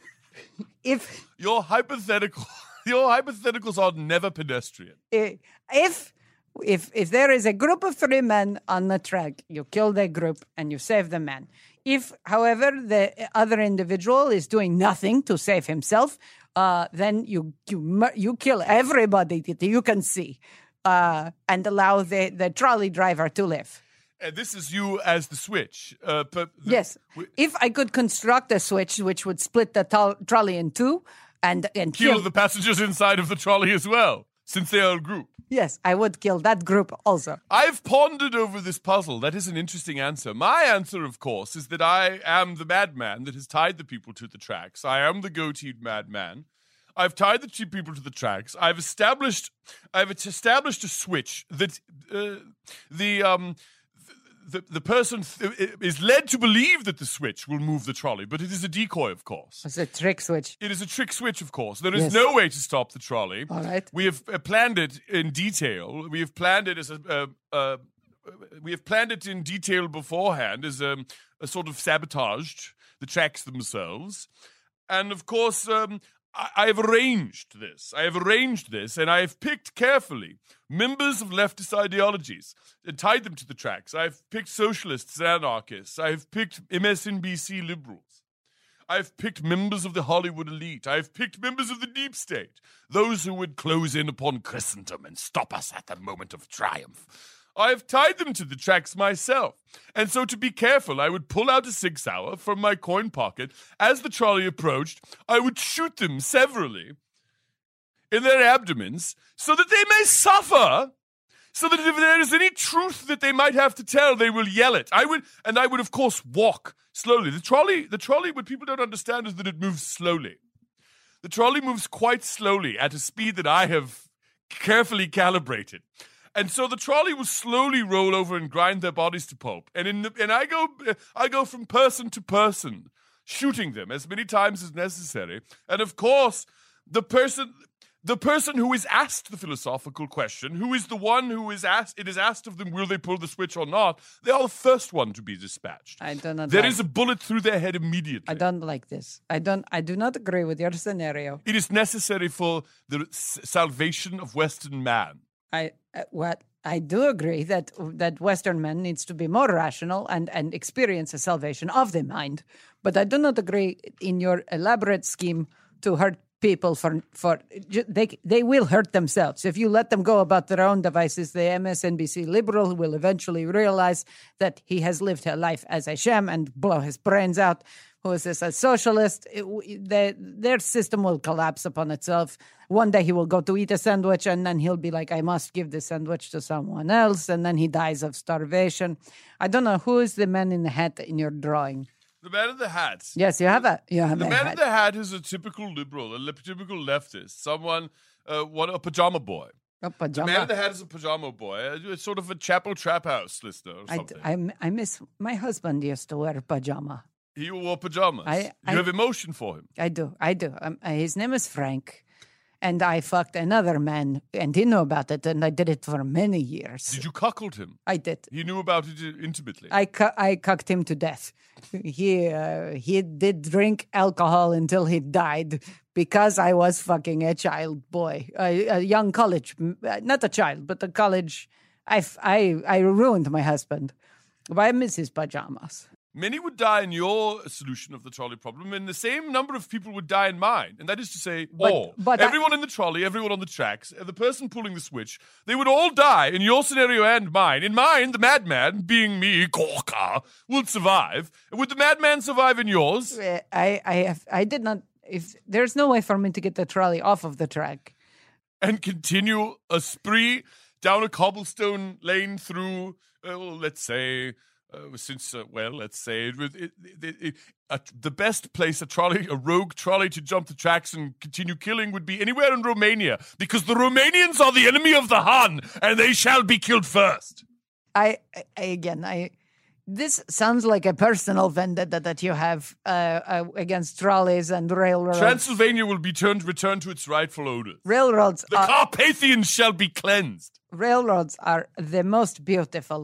if, Your hypothetical, your hypotheticals are never pedestrian. if, if, if there is a group of three men on the track, you kill the group and you save the man. If, however, the other individual is doing nothing to save himself, uh, then you you mur- you kill everybody that you can see, uh, and allow the, the trolley driver to live. And this is you as the switch. Uh, but the- Yes, w- if I could construct a switch which would split the tol- trolley in two, and and kill kill, the passengers inside of the trolley as well, since they are a group. yes, I would kill that group also. I've pondered over this puzzle. That is an interesting answer. My answer, of course, is that I am the madman that has tied the people to the tracks. I am the goateed madman. I've tied the two people to the tracks. I've established, I've established a switch that uh, the um. The, the person th- is led to believe that the switch will move the trolley, but it is a decoy, of course. It's a trick switch. It is a trick switch, of course. There is Yes. no way to stop the trolley. All right. We have uh, planned it in detail. We have planned it as a. Uh, uh, we have planned it in detail beforehand as a, a sort of sabotaged the tracks themselves, and of course, um, I, I have arranged this. I have arranged this, and I have picked carefully members of leftist ideologies and tied them to the tracks. I have picked socialists and anarchists. I have picked M S N B C liberals. I've picked members of the Hollywood elite. I've picked members of the deep state, those who would close in upon Christendom and stop us at the moment of triumph. I've tied them to the tracks myself. And so to be careful, I would pull out a Sig Sauer from my coin pocket. As the trolley approached, I would shoot them severally in their abdomens so that they may suffer so that if there is any truth that they might have to tell, they will yell it. I would, and I would, of course, walk slowly. The trolley, the trolley, what people don't understand is that it moves slowly. The trolley moves quite slowly at a speed that I have carefully calibrated. And so the trolley will slowly roll over and grind their bodies to pulp. And in the, and I go I go from person to person, shooting them as many times as necessary. And of course, the person the person who is asked the philosophical question, who is the one who is asked it is asked of them, will they pull the switch or not, they are the first one to be dispatched. I do not There like, is a bullet through their head immediately. I don't like this. I don't. I do not agree with your scenario. It is necessary for the s- salvation of Western man. I uh, what I do agree that that Western man needs to be more rational and, and experience a salvation of the mind, but I do not agree in your elaborate scheme to hurt people for for they they will hurt themselves if you let them go about their own devices. The M S N B C liberal will eventually realize that he has lived a life as a sham and blow his brains out. Who is this, a socialist? It, they, their system will collapse upon itself. One day he will go to eat a sandwich, and then he'll be like, I must give this sandwich to someone else, and then he dies of starvation. I don't know, who is the man in the hat in your drawing? The man in the hat. Yes, you have a you have The a man hat. in the hat is a typical liberal, a li- typical leftist, someone, uh, what a pajama boy. A The pajama. man in the hat is a pajama boy. Uh, It's sort of a chapel trap house listener or I, something. I, I miss, my husband used to wear pajama. he wore pajamas. I- you I- have emotion for him. I do, I do. Um, uh, his name is Frank, and I fucked another man, and he knew about it, and I did it for many years. Did you cuckold him? I did. He knew about it uh, intimately. I cu- I cucked him to death. He uh, he did drink alcohol until he died because I was fucking a child boy, a, a young college, not a child, but a college. I, f- I, I ruined my husband. But I miss his pajamas. Many would die in your solution of the trolley problem, and the same number of people would die in mine. And that is to say, But- all. but I- everyone in the trolley, everyone on the tracks, and the person pulling the switch, they would all die in your scenario and mine. In mine, the madman, being me, Gorka, would survive. Would the madman survive in yours? Uh, I I have I did not. If there's no way for me to get the trolley off of the track. And continue a spree down a cobblestone lane through, uh, well, let's say, uh, since, uh, well, let's say, it, it, it, it, uh, the best place a trolley, a rogue trolley to jump the tracks and continue killing would be anywhere in Romania, because the Romanians are the enemy of the Han, and they shall be killed first. I, I again I. This sounds like a personal vendetta that you have uh, uh, against trolleys and railroads. Transylvania will be turned, returned to its rightful odors. railroads The are, Carpathians shall be cleansed. railroads are the most beautiful,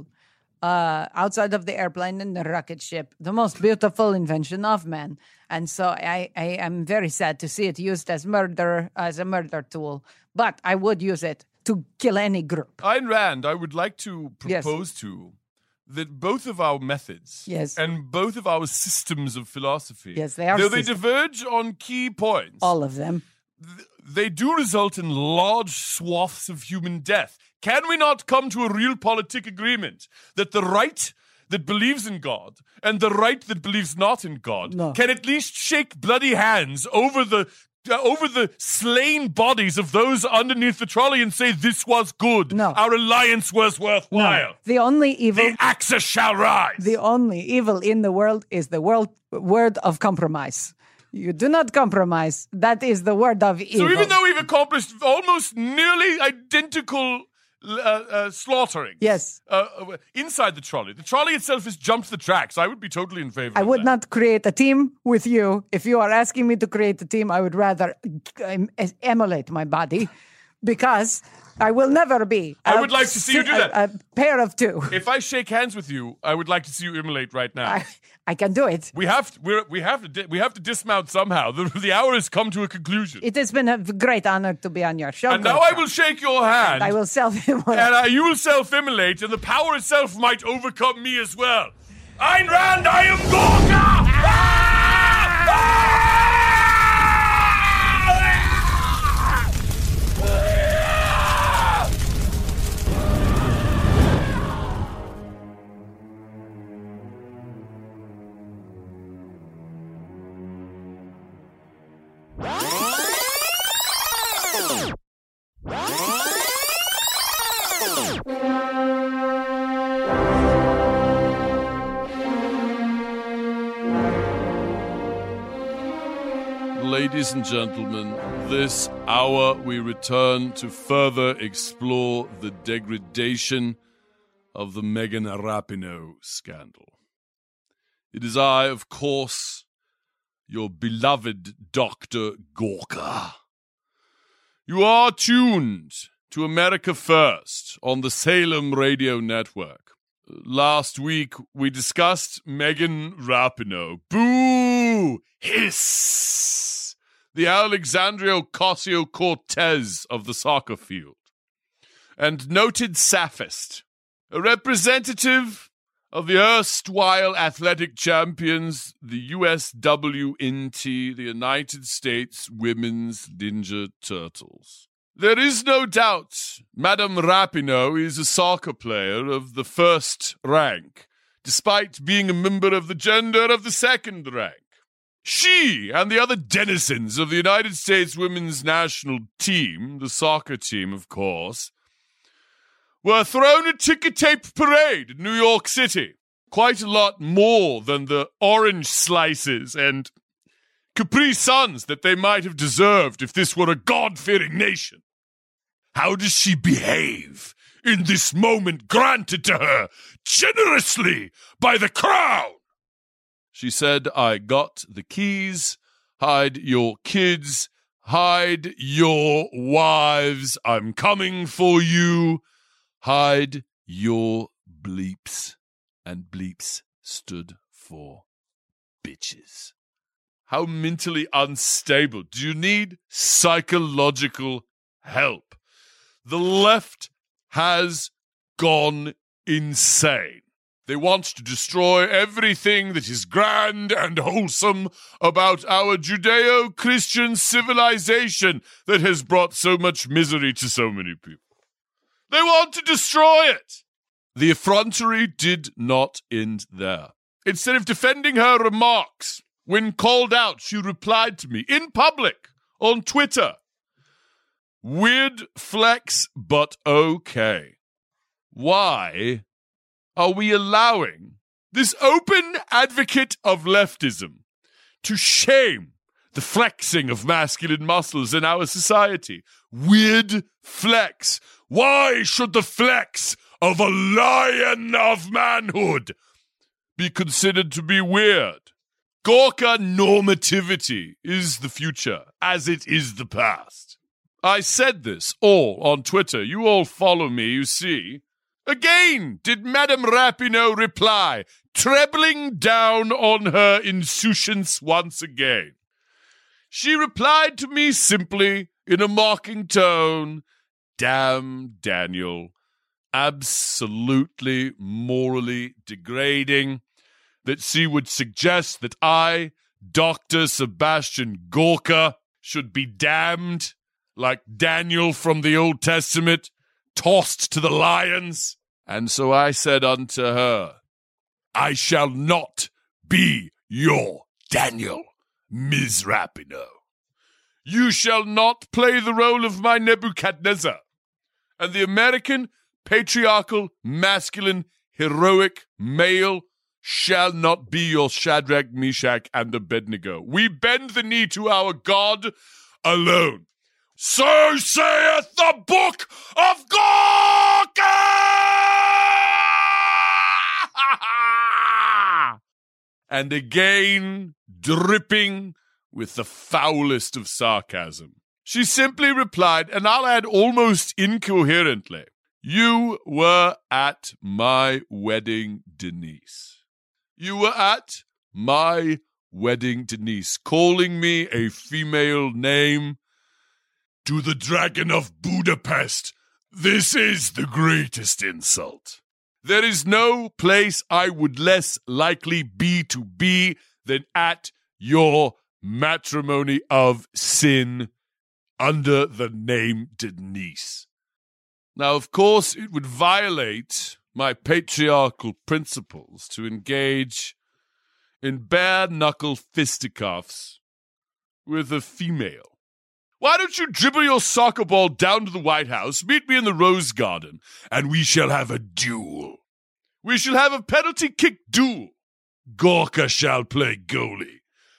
uh, outside of the airplane and the rocket ship, the most beautiful invention of man. And so I, I am very sad to see it used as murder, as a murder tool. But I would use it to kill any group. Ayn Rand, I would like to Yes. propose to that both of our methods Yes. and both of our systems of philosophy, Yes, they are though they systems. diverge on key points, All of them. th- they do result in large swaths of human death. Can we not come to a real politic agreement that the right that believes in God and the right that believes not in God No. can at least shake bloody hands over the uh, over the slain bodies of those underneath the trolley and say this was good, No. our alliance was worthwhile, The only evil the axis shall rise. The only evil in the world is the world word of compromise. You do not compromise. That is the word of evil. So even though we've accomplished almost nearly identical uh, uh, slaughtering, Yes. uh, uh, inside the trolley, the trolley itself has jumped the tracks. I would be totally in favor. I of would that. not create a team with you. If you are asking me to create a team, I would rather um, emulate my body because I will never be. I a would like to see you do a- that. A, pair of two. If I shake hands with you, I would like to see you immolate right now. I, I can do it. we have to, we're, we have to di- we have to dismount somehow. The, the hour has come to a conclusion. It has been a great honor to be on your show. and now I will shake your hand. I will self-immolate. And uh, you will self-immolate, and the power itself might overcome me as well. Ayn Rand, I am Gorka! Ah! Ah! Wow. ladies and gentlemen, this hour we return to further explore the degradation of the Megan Rapinoe scandal. It is I, of course, your beloved Doctor Gorka. You are tuned to America First on the Salem Radio Network. Last week, we discussed Megan Rapinoe. Boo! Hiss! The Alexandria Ocasio-Cortez of the soccer field. And noted Saphist, a representative of the erstwhile athletic champions, the U S W N T, the United States Women's Ninja Turtles. There is no doubt Madame Rapinoe is a soccer player of the first rank, despite being a member of the gender of the second rank. She and the other denizens of the United States women's national team, the soccer team, of course, were thrown a ticker tape parade in New York City. Quite a lot more than the orange slices and Capri Suns that they might have deserved if this were a God-fearing nation. How does she behave in this moment granted to her generously by the crown? She said, I got the keys, hide your kids, hide your wives, I'm coming for you, hide your bleeps. And bleeps stood for bitches. How mentally unstable. Do you need psychological help? The left has gone insane. They want to destroy everything that is grand and wholesome about our Judeo-Christian civilization that has brought so much misery to so many people. They want to destroy it. The effrontery did not end there. Instead of defending her remarks, when called out, she replied to me in public on Twitter. Weird flex, but okay. Why are we allowing this open advocate of leftism to shame the flexing of masculine muscles in our society? Weird flex. Why should the flex of a lion of manhood be considered to be weird? Gorka normativity is the future, as it is the past. I said this all on Twitter. You all follow me, you see. Again, did Madame Rapinoe reply, trebling down on her insouciance once again. She replied to me simply, in a mocking tone, damn Daniel, absolutely morally degrading, that she would suggest that I, Doctor Sebastian Gorka, should be damned like Daniel from the Old Testament, tossed to the lions. And so I said unto her, I shall not be your Daniel, Miz Rapinoe. You shall not play the role of my Nebuchadnezzar. And the American patriarchal, masculine, heroic male shall not be your Shadrach, Meshach, and Abednego. We bend the knee to our God alone. So saith the book of Gorka! And again, dripping with the foulest of sarcasm, she simply replied, and I'll add almost incoherently, you were at my wedding, Denise. You were at my wedding, Denise, calling me a female name. To the Dragon of Budapest, this is the greatest insult. There is no place I would less likely be to be than at your matrimony of sin under the name Denise. Now, of course, it would violate my patriarchal principles to engage in bare-knuckle fisticuffs with a female. Why don't you dribble your soccer ball down to the White House, meet me in the Rose Garden, and we shall have a duel. We shall have a penalty kick duel. Gorka shall play goalie,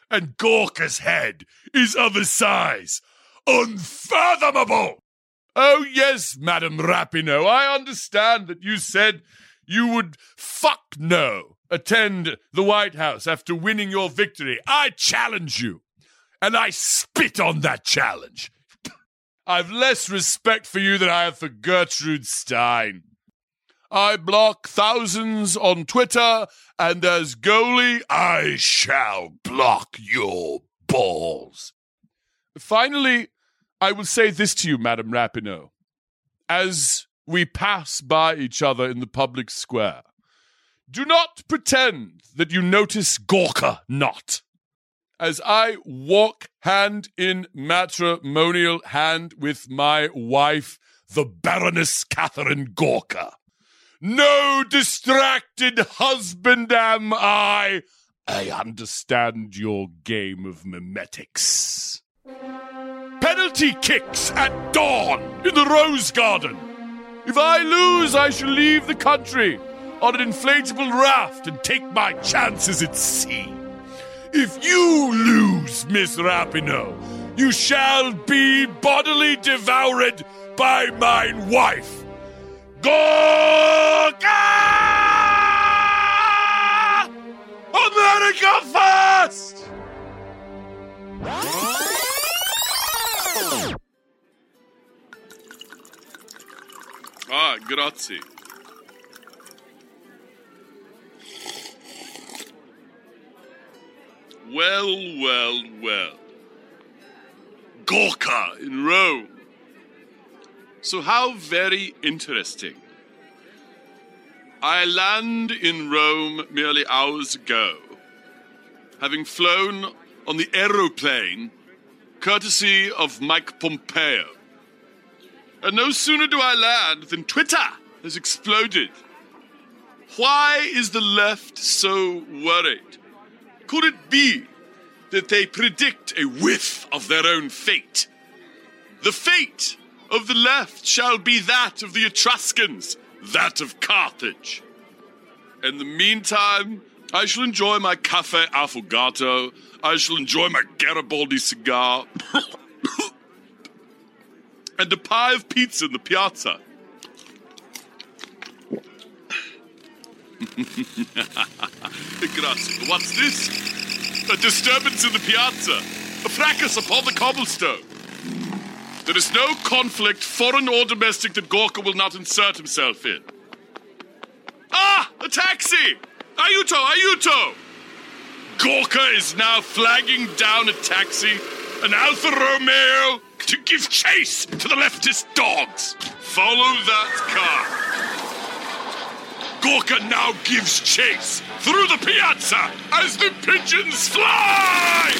and Gorka's head is of a size unfathomable. Oh, yes, Madam Rapinoe, I understand that you said you would fuck no attend the White House after winning your victory. I challenge you, and I spit on that challenge. I've less respect for you than I have for Gertrude Stein. I block thousands on Twitter, and as goalie, I shall block your balls. Finally, I will say this to you, Madam Rapinoe. As we pass by each other in the public square, do not pretend that you notice Gorka not. As I walk hand in matrimonial hand with my wife, the Baroness Catherine Gorka. No distracted husband am I. I understand your game of memetics. Penalty kicks at dawn in the Rose Garden. If I lose, I shall leave the country on an inflatable raft and take my chances at sea. If you lose, Miss Rapinoe, you shall be bodily devoured by mine wife. Gorka! America first! Ah, grazie. Well, well, well. Gorka in Rome. So how very interesting. I land in Rome merely hours ago, having flown on the aeroplane courtesy of Mike Pompeo. And no sooner do I land than Twitter has exploded. Why is the left so worried? Could it be that they predict a whiff of their own fate? The fate of the left shall be that of the Etruscans, that of Carthage. In the meantime, I shall enjoy my cafe affogato. I shall enjoy my Garibaldi cigar. And a pie of pizza in the piazza. Grazie. What's this? A disturbance in the piazza. A fracas upon the cobblestone. There is no conflict, foreign or domestic, that Gorka will not insert himself in. Ah! A taxi! Aiuto! Aiuto! Gorka is now flagging down a taxi, an Alfa Romeo, to give chase to the leftist dogs. Follow that car. Gorka now gives chase through the piazza as the pigeons fly!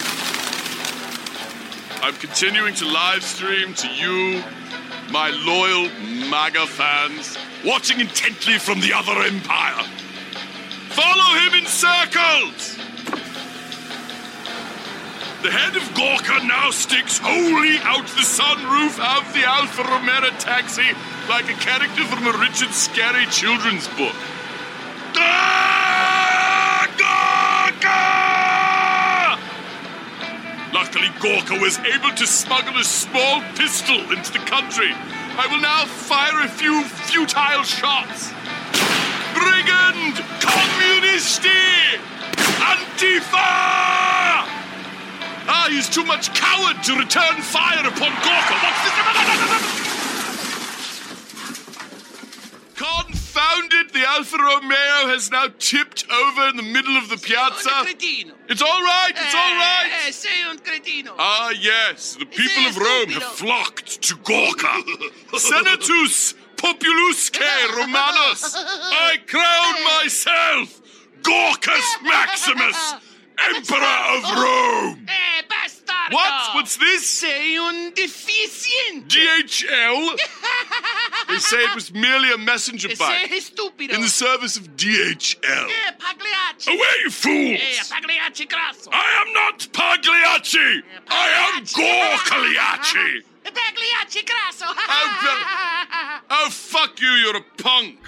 I'm continuing to live stream to you, my loyal MAGA fans, watching intently from the other empire. Follow him in circles! The head of Gorka now sticks wholly out the sunroof of the Alfa Romeo taxi like a character from a Richard Scarry children's book. Ah, Gorka! Luckily, Gorka was able to smuggle a small pistol into the country. I will now fire a few futile shots. Brigand! Communisti! Antifa! Ah, he's too much coward to return fire upon Gorka. What's this? Confound it, the Alfa Romeo has now tipped over in the middle of the piazza. It's all right, it's all right. Eh, sei un cretino. Ah, yes, the people of Rome have flocked to Gorka. Senatus Populusque Romanus. I crown myself Gorkas Maximus, Emperor of Rome. Eh, bastardo. What? What's this? Sei un deficiente. D H L? They say it was merely a messenger bike Sei stupido. in the service of D H L. Eh, Pagliacci. Away, you fools! Eh, Pagliacci grasso. I am not Pagliacci! I am Gorkaliacci! Pagliacci grasso. Oh, oh, fuck you, you're a punk!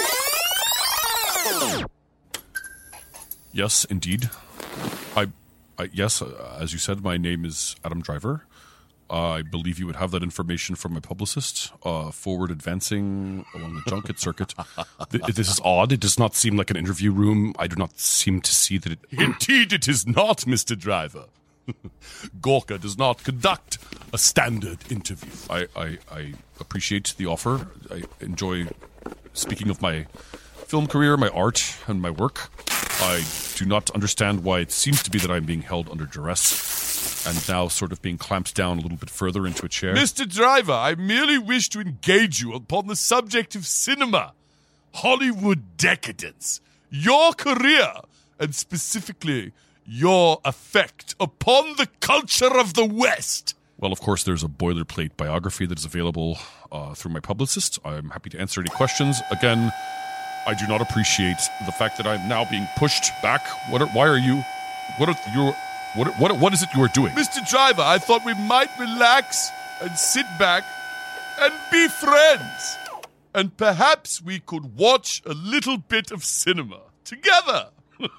Yes, indeed. I I, yes, uh, as you said, my name is Adam Driver. Uh, I believe you would have that information from my publicist. Uh, forward advancing along the junket circuit. Th- this is odd. It does not seem like an interview room. I do not seem to see that it... Indeed it is not, Mister Driver. Gorka does not conduct a standard interview. I, I, I appreciate the offer. I enjoy speaking of my film career, my art, and my work. I do not understand why it seems to be that I'm being held under duress and now sort of being clamped down a little bit further into a chair. Mister Driver, I merely wish to engage you upon the subject of cinema, Hollywood decadence, your career, and specifically your effect upon the culture of the West. Well, of course, there's a boilerplate biography that is available uh, through my publicist. I'm happy to answer any questions. Again, I do not appreciate the fact that I'm now being pushed back. What? Are, why are you? What are you? What? What? What is it you are doing, Mister Driver? I thought we might relax and sit back and be friends, and perhaps we could watch a little bit of cinema together.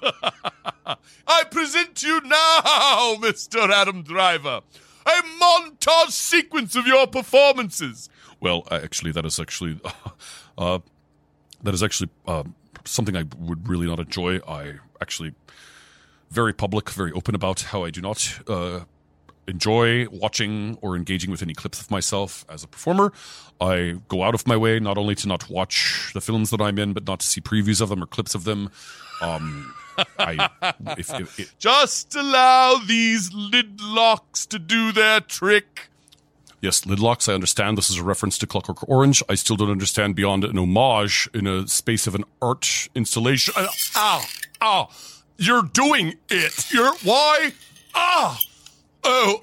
I present to you now, Mister Adam Driver, a montage sequence of your performances. Well, actually, that is actually, uh, that is actually uh, something I would really not enjoy. I actually very public, very open about how I do not uh, enjoy watching or engaging with any clips of myself as a performer. I go out of my way not only to not watch the films that I'm in, but not to see previews of them or clips of them. Um, I, if, if, if, Just allow these lid locks to do their trick. Yes, lid locks, I understand. This is a reference to Clockwork Orange. I still don't understand beyond an homage in a space of an art installation. Uh, ow, ow. You're doing it. You're, why? Ah. Oh,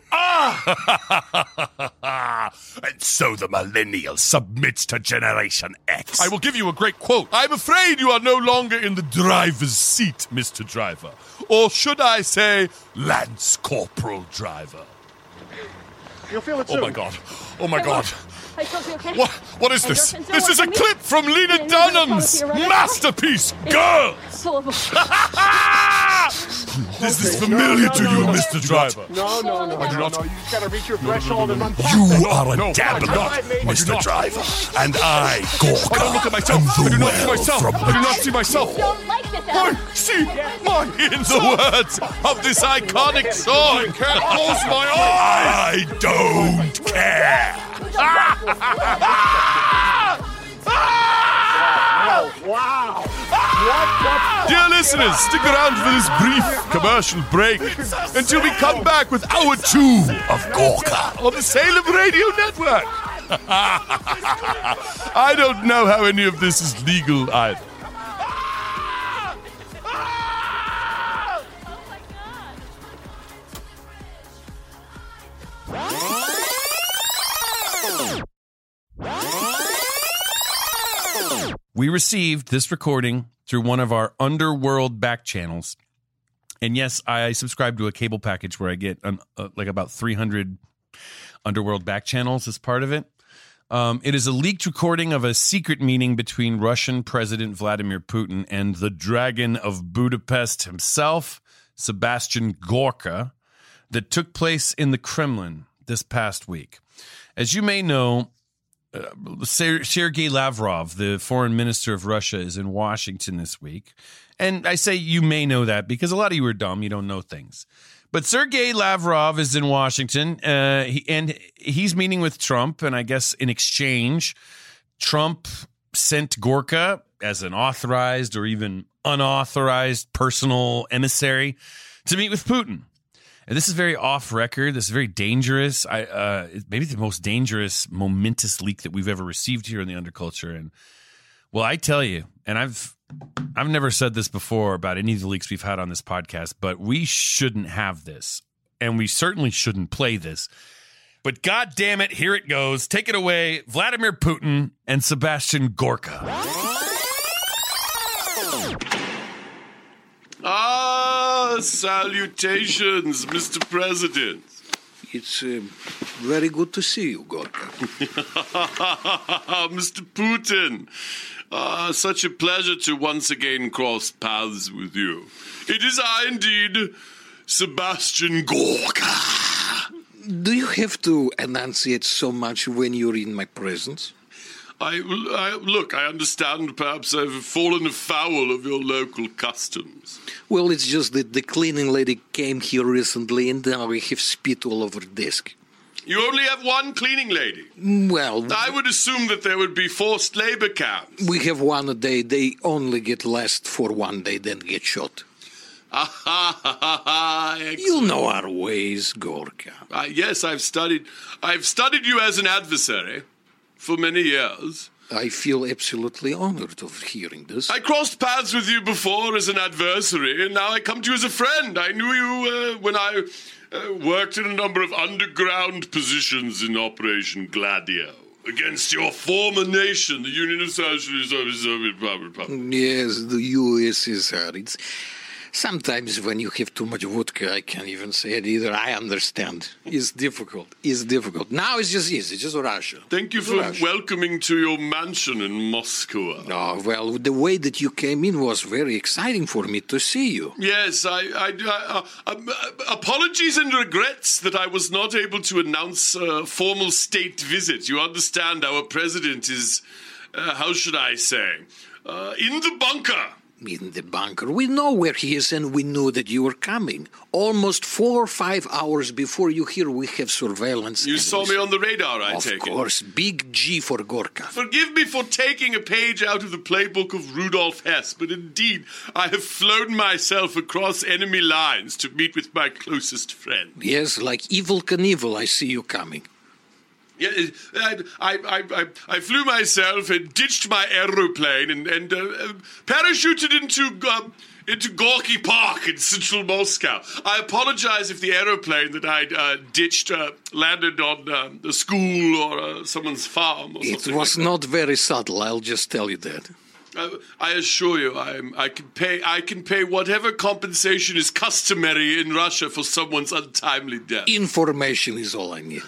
ah! And so the millennial submits to Generation X. I will give you a great quote. I'm afraid you are no longer in the driver's seat, Mister Driver. Or should I say, Lance Corporal Driver. You'll feel it Oh soon. my God. Oh my God. Hey, Chelsea, okay? What, what is Hey, this? Dorfin, This is a someone clip from Lena Yeah, you Dunham's know, right? masterpiece, Girl! Syllable. Is this Okay, familiar no, to no, you, no. Mister Driver? No, no, no, I do no, not. no. You just gotta reach your threshold and run past You it. are a No, dabbler, I do not. Mister I do not. Driver, and I, Gorka, I don't look at myself. am the I do not see well myself. from I do not see myself. Don't like this, I Adam. see my in the words of this iconic song. I can't close my eyes. I don't care. Wow. Dear listeners, stick around for this brief commercial break until we come back with hour two of Gorka on the Salem Radio Network. I don't know how any of this is legal either. We received this recording through one of our Underworld back channels. And yes, I subscribe to a cable package where I get an, uh, like about three hundred Underworld back channels as part of it. Um, it is a leaked recording of a secret meeting between Russian President Vladimir Putin and the Dragon of Budapest himself, Sebastian Gorka, that took place in the Kremlin this past week. As you may know, Uh, Ser- Sergei Lavrov, the foreign minister of Russia, is in Washington this week. And I say you may know that because a lot of you are dumb. You don't know things. But Sergei Lavrov is in Washington, uh, he, and he's meeting with Trump. And I guess in exchange, Trump sent Gorka as an authorized or even unauthorized personal emissary to meet with Putin. And this is very off record. This is very dangerous. I uh, it's maybe the most dangerous, momentous leak that we've ever received here in the Underculture. And well, I tell you, and I've I've never said this before about any of the leaks we've had on this podcast, but we shouldn't have this, and we certainly shouldn't play this. But God damn it, here it goes. Take it away, Vladimir Putin and Sebastian Gorka. Ah, salutations, Mister President. It's uh, very good to see you, Gorka. Mister Putin, uh, such a pleasure to once again cross paths with you. It is I indeed, Sebastian Gorka. Do you have to enunciate so much when you're in my presence? I, I look, I understand perhaps I've fallen afoul of your local customs. Well, it's just that the cleaning lady came here recently and now we have spit all over the desk. You only have one cleaning lady. Well, I would assume that there would be forced labor camps. we have one a day. They only get last for one day, then get shot. Ah, ha, ha, ha, ha. You know our ways, Gorka. Uh, yes, I've studied. I've studied you as an adversary for many years. I feel absolutely honored of hearing this. I crossed paths with you before as an adversary, and now I come to you as a friend. I knew you uh, when I uh, worked in a number of underground positions in Operation Gladio against your former nation, the Union of Socialist Soviet Republic. Yes, the U S S R. It's sometimes when you have too much vodka, I can't even say it either. I understand. It's difficult. It's difficult. Now it's just easy. It's just Russia. Thank you It's for Russia. welcoming to your mansion in Moscow. Oh, well, the way that you came in was very exciting for me to see you. Yes, I, I, I, uh, um, uh, apologies and regrets that I was not able to announce a formal state visit. You understand, our president is, uh, how should I say, uh, in the bunker. In the bunker. We know where he is and we knew that you were coming. Almost four or five hours before you here, we have surveillance. You and saw we- me on the radar, I Of take it. course, big G for Gorka. Forgive me for taking a page out of the playbook of Rudolf Hess, but indeed, I have flown myself across enemy lines to meet with my closest friend. Yes, like Evil Knievel, I see you coming. Yeah, I, I, I, I, I flew myself and ditched my aeroplane and, and uh, uh, parachuted into uh, into Gorky Park in central Moscow. I apologize if the aeroplane that I uh, ditched uh, landed on uh, a school or uh, someone's farm or It something. was like that. not very subtle, I'll just tell you that. Uh, I assure you, I am. I can pay. I can pay whatever compensation is customary in Russia for someone's untimely death. Information is all I need.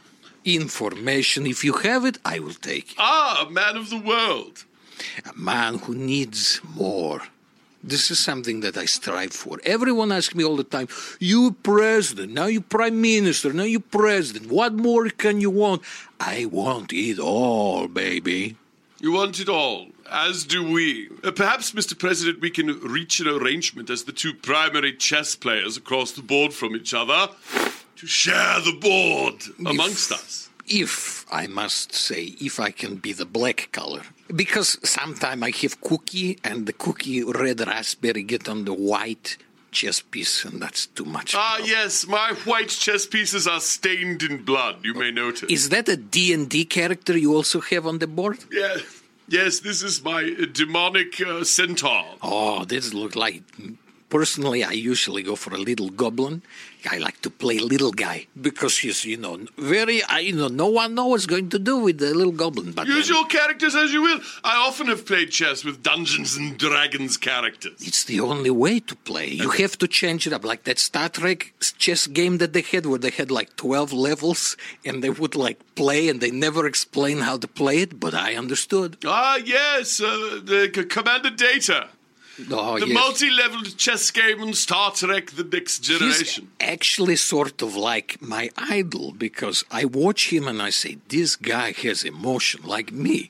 Information, if you have it, I will take it. Ah, a man of the world. A man who needs more. This is something that I strive for. Everyone asks me all the time, you president, now you prime minister, now you president. What more can you want? I want it all, baby. You want it all, as do we. Uh, perhaps, Mister President, we can reach an arrangement as the two primary chess players across the board from each other to share the board amongst If- us. If, I must say, if I can be the black color. Because sometime I have cookie and the cookie red raspberry get on the white chess piece and that's too much. Ah, problem. yes, my white chess pieces are stained in blood, you may notice. Is that a D and D character you also have on the board? Yeah, yes, this is my uh, demonic uh, centaur. Oh, this look like... Personally, I usually go for a little goblin. I like to play little guy because he's, you know, very, I, you know, no one knows what's going to do with the little goblin. But Use then your characters as you will. I often have played chess with Dungeons and Dragons characters. it's the only way to play. You have to change it up, like that Star Trek chess game that they had, where they had like twelve levels, and they would like play, and they never explain how to play it. But I understood. Ah, yes, uh, the C- Commander Data. Oh, The yes. multi-level chess game on Star Trek The Next He's Generation. actually sort of like my idol because I watch him and I say, this guy has emotion like me.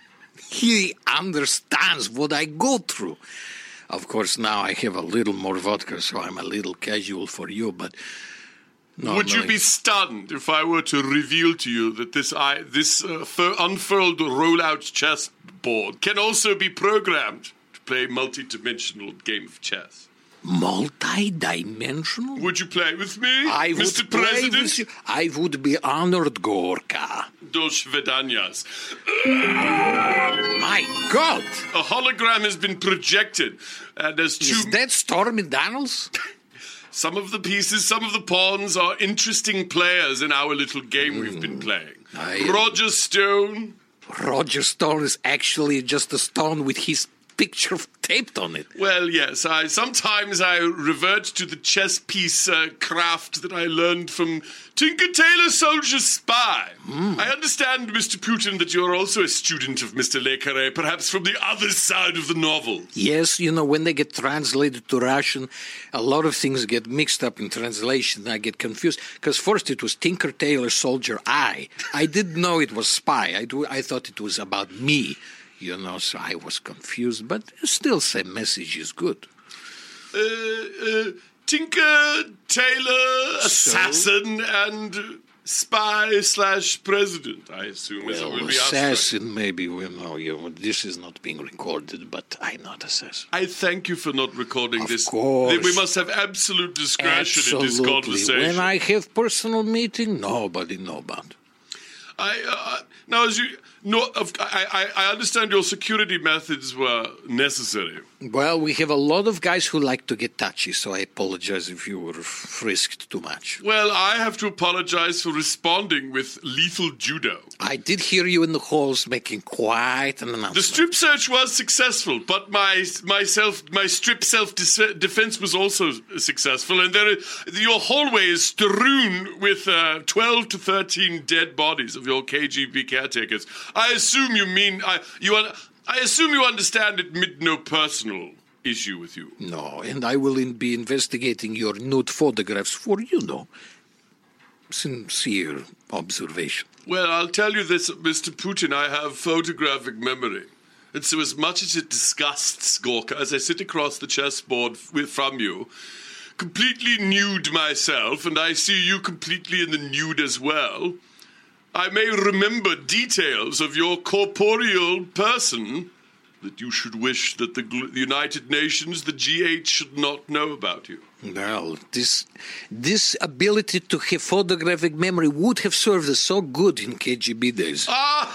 He understands what I go through. Of course, now I have a little more vodka, so I'm a little casual for you, but... No, Would no, you be stunned if I were to reveal to you that this I, this uh, fur- unfurled rollout chess board can also be programmed to play a multi-dimensional game of chess? Multi-dimensional? Would you play with me, I would Mister play President? with you. I would be honored, Gorka. Do svedanias. My God! A hologram has been projected, and there's two. Is that Stormy Daniels? Some of the pieces, some of the pawns are interesting players in our little game we've been playing. I- Roger Stone. Roger Stone is actually just a stone with his picture taped on it. Well, yes, I sometimes I revert to the chess piece uh, craft that I learned from Tinker Tailor Soldier Spy. Mm. I understand, Mister Putin, that you're also a student of Mister Le Carré, perhaps from the other side of the novel. Yes, you know, when they get translated to Russian, a lot of things get mixed up in translation. I get confused, because first it was Tinker Tailor Soldier I. I didn't know it was Spy. I, do, I thought it was about me, you know, so I was confused, but still, same message is good. Uh, uh, Tinker, Tailor, Assassin, and Spy slash President, I assume. as it Well, will be assassin, maybe, you know, you know, this is not being recorded, but I'm not assassin. I thank you for not recording Of this. course. We must have absolute discretion Absolutely. in this conversation. When I have personal meeting, nobody know about. I uh, now, as you no, of, I, I I understand your security methods were necessary. Well, we have a lot of guys who like to get touchy, so I apologize if you were frisked too much. Well, I have to apologize for responding with lethal judo. I did hear you in the halls making quite an announcement. The strip search was successful, but my my self my strip self defense was also successful, and there your hallway is strewn with uh, twelve to thirteen dead bodies of your K G B caretakers. I assume you mean I you un, I assume you understand it meant no personal issue with you. No, and I will in, be investigating your nude photographs for, you know, sincere observation. Well, I'll tell you this, Mister Putin, I have photographic memory. And so as much as it disgusts Gorka, as I sit across the chessboard with, from you, completely nude myself, and I see you completely in the nude as well, I may remember details of your corporeal person that you should wish that the, the United Nations, the G eight, should not know about you. Well, this this ability to have photographic memory would have served us so good in K G B days.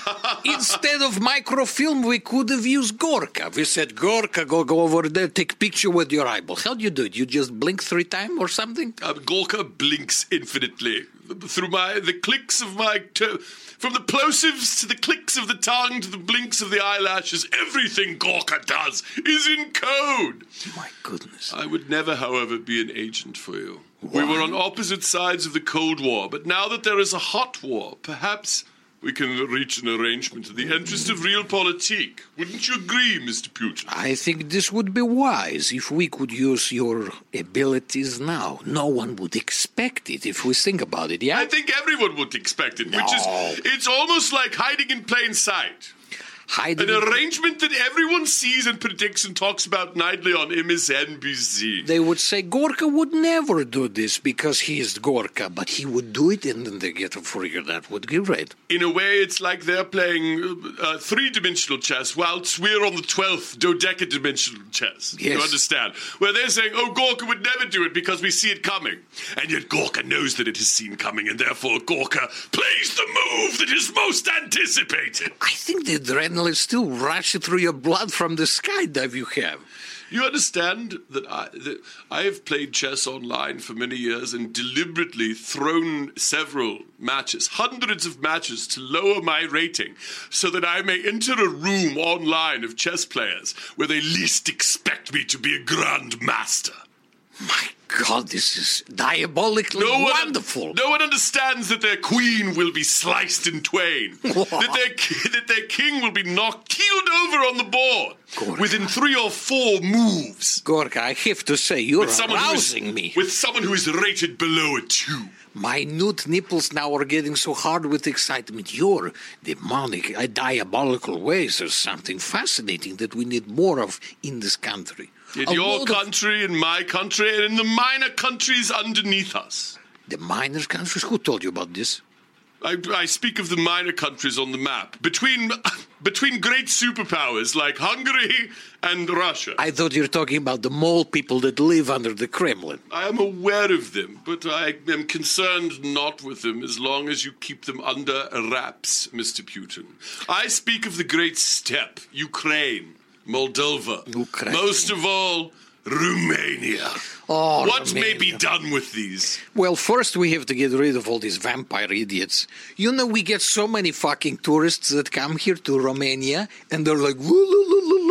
Instead of microfilm, we could have used Gorka. We said, Gorka, go, go over there, take picture with your eyeball. How do you do it? You just blink three times or something? Uh, Gorka blinks infinitely. Through my the clicks of my toe, from the plosives to the clicks of the tongue to the blinks of the eyelashes, everything Gorka does is in code. My goodness. I would never, however, be an agent for you. Why? We were on opposite sides of the Cold War, but now that there is a hot war, perhaps we can reach an arrangement in the interest of realpolitik. Wouldn't you agree, Mister Putin? I think this would be wise if we could use your abilities now. No one would expect it if we think about it, yeah? I think everyone would expect it, which is, it's almost like hiding in plain sight. Hiding An arrangement that everyone sees and predicts and talks about nightly on M S N B C. They would say Gorka would never do this because he is Gorka, but he would do it and then they get to figure that would be right. In a way, it's like they're playing uh, three-dimensional chess whilst we're on the twelfth dodeca-dimensional chess. Yes. You understand? Where they're saying, oh, Gorka would never do it because we see it coming. And yet Gorka knows that it is seen coming, and therefore Gorka plays the move that is most anticipated. I think the adrenaline is still rushing through your blood from the skydive you have. You understand that I, that I have played chess online for many years and deliberately thrown several matches, hundreds of matches, to lower my rating so that I may enter a room online of chess players where they least expect me to be a grand master. My God, this is diabolically no one, wonderful. No one understands that their queen will be sliced in twain. that, their, that their king will be knocked, keeled over on the board Gorka. within three or four moves. Gorka, I have to say, you're With someone who is- arousing me. With someone who is rated below a two. My nude nipples now are getting so hard with excitement. Your demonic, uh, diabolical ways are something fascinating that we need more of in this country. In A your load of- country, in my country, and in the minor countries underneath us. The minor countries? Who told you about this? I, I speak of the minor countries on the map. Between between great superpowers like Hungary and Russia. I thought you were talking about the mole people that live under the Kremlin. I am aware of them, but I am concerned not with them as long as you keep them under wraps, Mister Putin. I speak of the great steppe, Ukraine, Moldova, Ukraine. most of all, Romania. Oh, What may Romania. be done with these? Well, first we have to get rid of all these vampire idiots. You know, we get so many fucking tourists that come here to Romania, and they're like, "Woo, la, la, la, la,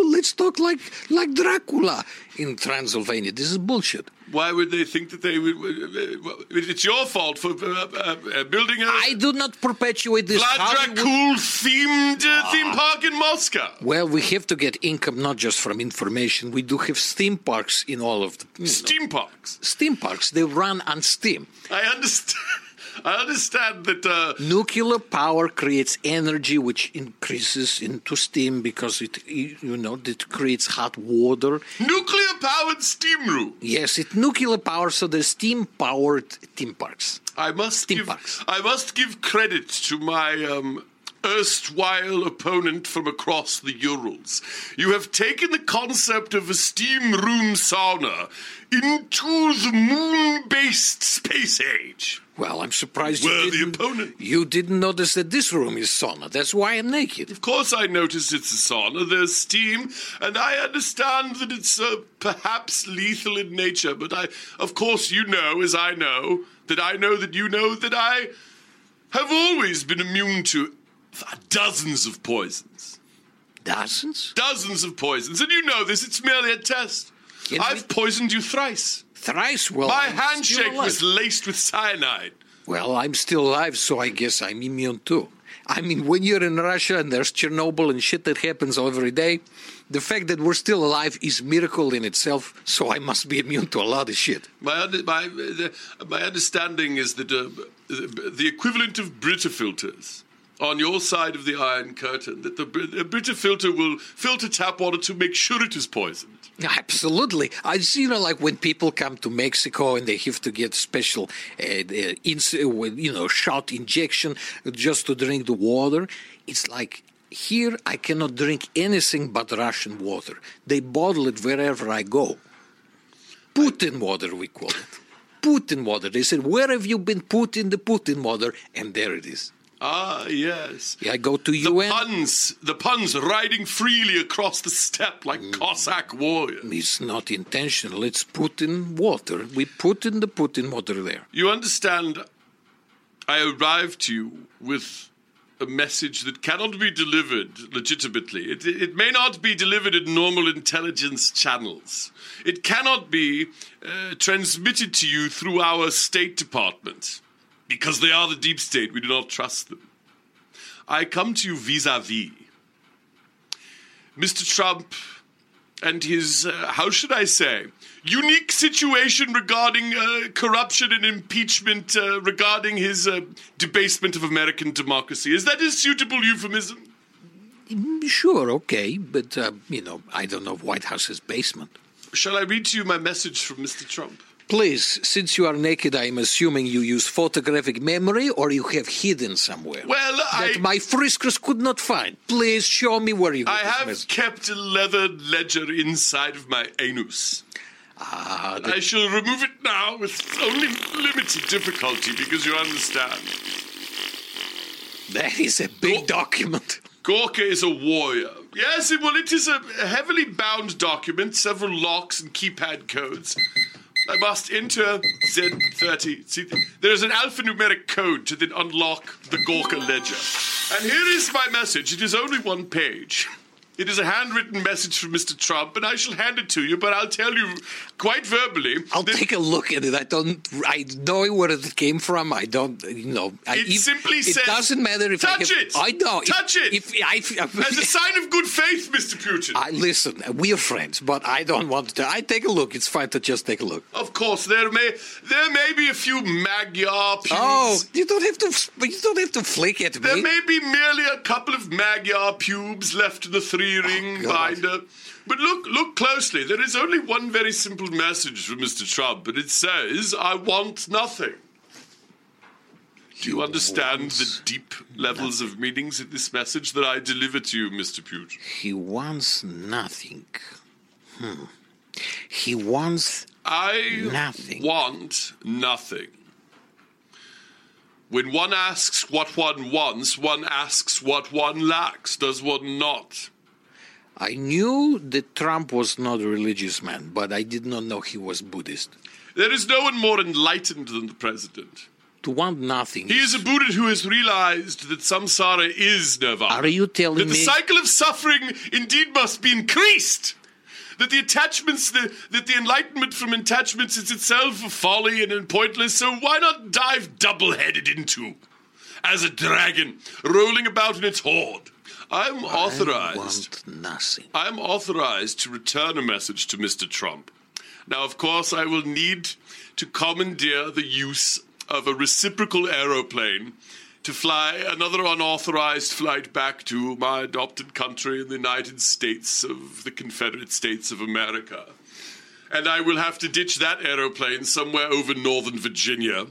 let's talk like like Dracula in Transylvania. This is bullshit. Why would they think that they would? Uh, it's your fault for uh, uh, uh, building a I do not perpetuate this Vlad Hollywood- Dracul themed uh, theme park in Moscow. Well, we have to get income not just from information. We do have steam parks in all of the you know, Steam parks. steam parks. They run on steam. I understand. I understand that. Uh, Nuclear power creates energy, which increases into steam because it, you know, it creates hot water. nuclear powered steam room. Yes, it's nuclear power, so there's steam-powered theme parks. I must Steam give. parks. I must give credit to my um, erstwhile opponent from across the Urals. You have taken the concept of a steam room sauna into the moon-based space age. Well, I'm surprised We're you the didn't, opponent. you didn't notice that this room is sauna. That's why I'm naked. Of course, I notice it's a sauna. There's steam, and I understand that it's uh, perhaps lethal in nature. But I, of course, you know, as I know, that I know that you know that I have always been immune to dozens of poisons. Dozens? Dozens of poisons, and you know this. It's merely a test. Can I've we- poisoned you thrice. Thrice? Well, My I'm handshake still alive. was laced with cyanide. Well, I'm still alive, so I guess I'm immune too. I mean, when you're in Russia and there's Chernobyl and shit that happens every day, the fact that we're still alive is a miracle in itself, so I must be immune to a lot of shit. My under, my the, my understanding is that uh, the equivalent of Brita filters on your side of the Iron Curtain, that the, the Brita filter will filter tap water to make sure it is poisoned. Absolutely. I see, you know, like when people come to Mexico and they have to get special, uh, uh, ins- uh, you know, shot injection just to drink the water. It's like here I cannot drink anything but Russian water. They bottle it wherever I go. Putin water, we call it. Putin water. They said, where have you been put in the Putin water? And there it is. Ah, yes. I go to The U N. puns, the puns riding freely across the steppe like Cossack warriors. It's not intentional. It's Putin water. We put in the Putin water there. You understand, I arrived to you with a message that cannot be delivered legitimately. It, it may not be delivered in normal intelligence channels. It cannot be uh, transmitted to you through our State Department. Because they are the deep state, we do not trust them. I come to you vis-a-vis. Mister Trump and his, uh, how should I say, unique situation regarding uh, corruption and impeachment uh, regarding his uh, debasement of American democracy. Is that a suitable euphemism? Sure, okay, but, uh, you know, I don't know White House's basement. Shall I read to you my message from Mister Trump? Please, since you are naked, I am assuming you use photographic memory or you have hidden somewhere. Well, that I... my friskers could not find. Please show me where you got I this have message. kept a leather ledger inside of my anus. Ah, And I shall remove it now with only limited difficulty because you understand. that is a big Go- document. Gorka is a warrior. Yes, it, well, it is a heavily bound document, several locks and keypad codes. I must enter Z thirty. See, there is an alphanumeric code to then unlock the Gorka ledger. And here is my message. It is only one page. It is a handwritten message from Mister Trump, and I shall hand it to you, but I'll tell you quite verbally. I'll that take a look at it. I don't. I know where it came from. I don't. You know. I, It if- simply it says, doesn't matter if I touch have, it! I know. Touch it! If, if I, As a sign of good faith, Mister Putin. I listen. We are friends, but I don't want to. I take a look. It's fine to just take a look. Of course, there may there may be a few Magyar pubes. Oh, you don't have to. You don't have to flick at me. There may be merely a couple of Magyar pubes left in the three-ring Oh, God. binder. But look, look closely. There is only one very simple message from Mister Trump, and it says, I want nothing. Do you He understand wants the deep levels of meanings in this message that I deliver to you, Mister Putin? He wants nothing. Hmm. He wants I Nothing. want nothing. When one asks what one wants, one asks what one lacks, does one not? I knew that Trump was not a religious man, but I did not know he was Buddhist. There is no one more enlightened than the president. to want nothing. He is a Buddha who has realized that samsara is nirvana. Are you telling that the me- cycle of suffering indeed must be increased? That the attachments, the, that the enlightenment from attachments is itself a folly and pointless, so why not dive double-headed into, as a dragon, rolling about in its hoard? I'm authorized. I want nothing. I'm authorized to return a message to Mister Trump. Now, of course, I will need to commandeer the use of a reciprocal aeroplane to fly another unauthorized flight back to my adopted country in the United States of the Confederate States of America. And I will have to ditch that aeroplane somewhere over northern Virginia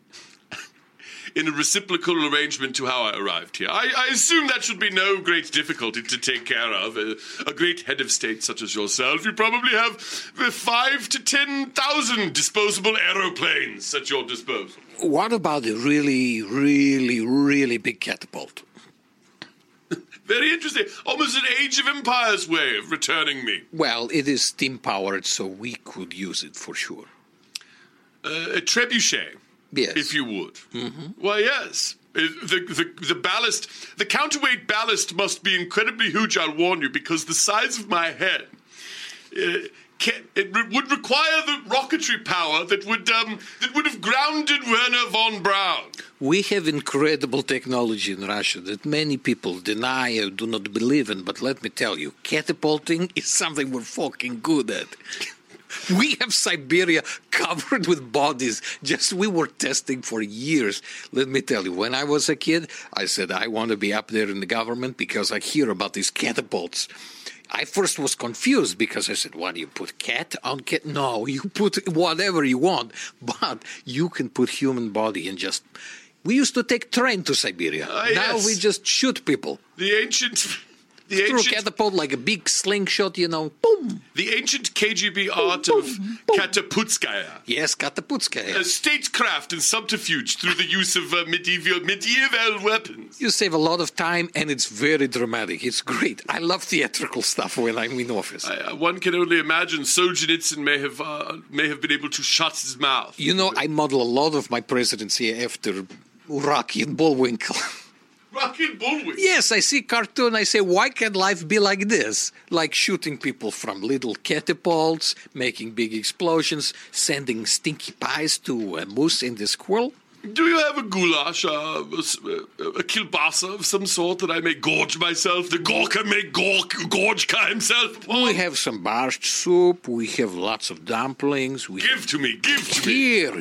in a reciprocal arrangement to how I arrived here. I, I assume that should be no great difficulty to take care of. A, a great head of state such as yourself, you probably have uh, five to ten thousand disposable aeroplanes at your disposal. What about a really, really, really big catapult? Very interesting. Almost an Age of Empires way of returning me. Well, it is steam-powered, so we could use it for sure. Uh, a trebuchet. Yes. If you would. Mm-hmm. Well, yes. Uh, The, the, the ballast, the counterweight ballast must be incredibly huge, I'll warn you, because the size of my head, uh, can, it re- would require the rocketry power that would, um, that would have grounded Werner von Braun. We have incredible technology in Russia that many people deny or do not believe in, but let me tell you, catapulting is something we're fucking good at. We have Siberia covered with bodies. Just we were testing for years. Let me tell you, when I was a kid, I said I want to be up there in the government because I hear about these catapults. I first was confused because I said, what, do you put cat on cat? No, you put whatever you want, but you can put human body and just... We used to take train to Siberia. Uh, now yes. we just shoot people. The ancient... The Through ancient, catapult like a big slingshot, you know, boom. the ancient K G B art boom, of boom. Kataputskaya. Yes, Kataputskaya. Uh, statecraft and subterfuge through the use of uh, medieval medieval weapons. You save a lot of time, and it's very dramatic. It's great. I love theatrical stuff when I'm in office. I, uh, one can only imagine Solzhenitsyn may have uh, may have been able to shut his mouth. You know, I model a lot of my presidency after Rocky and Bullwinkle. Rocky and Bullwinkle. Yes, I see cartoon. I say, why can't life be like this? Like shooting people from little catapults, making big explosions, sending stinky pies to a moose and a squirrel. Do you have a goulash, uh, a, s- uh, a kielbasa of some sort that I may gorge myself? The Gorka may gork, gorgeka himself upon? We have some borscht soup. We have lots of dumplings. We Give to me, give to me. Here.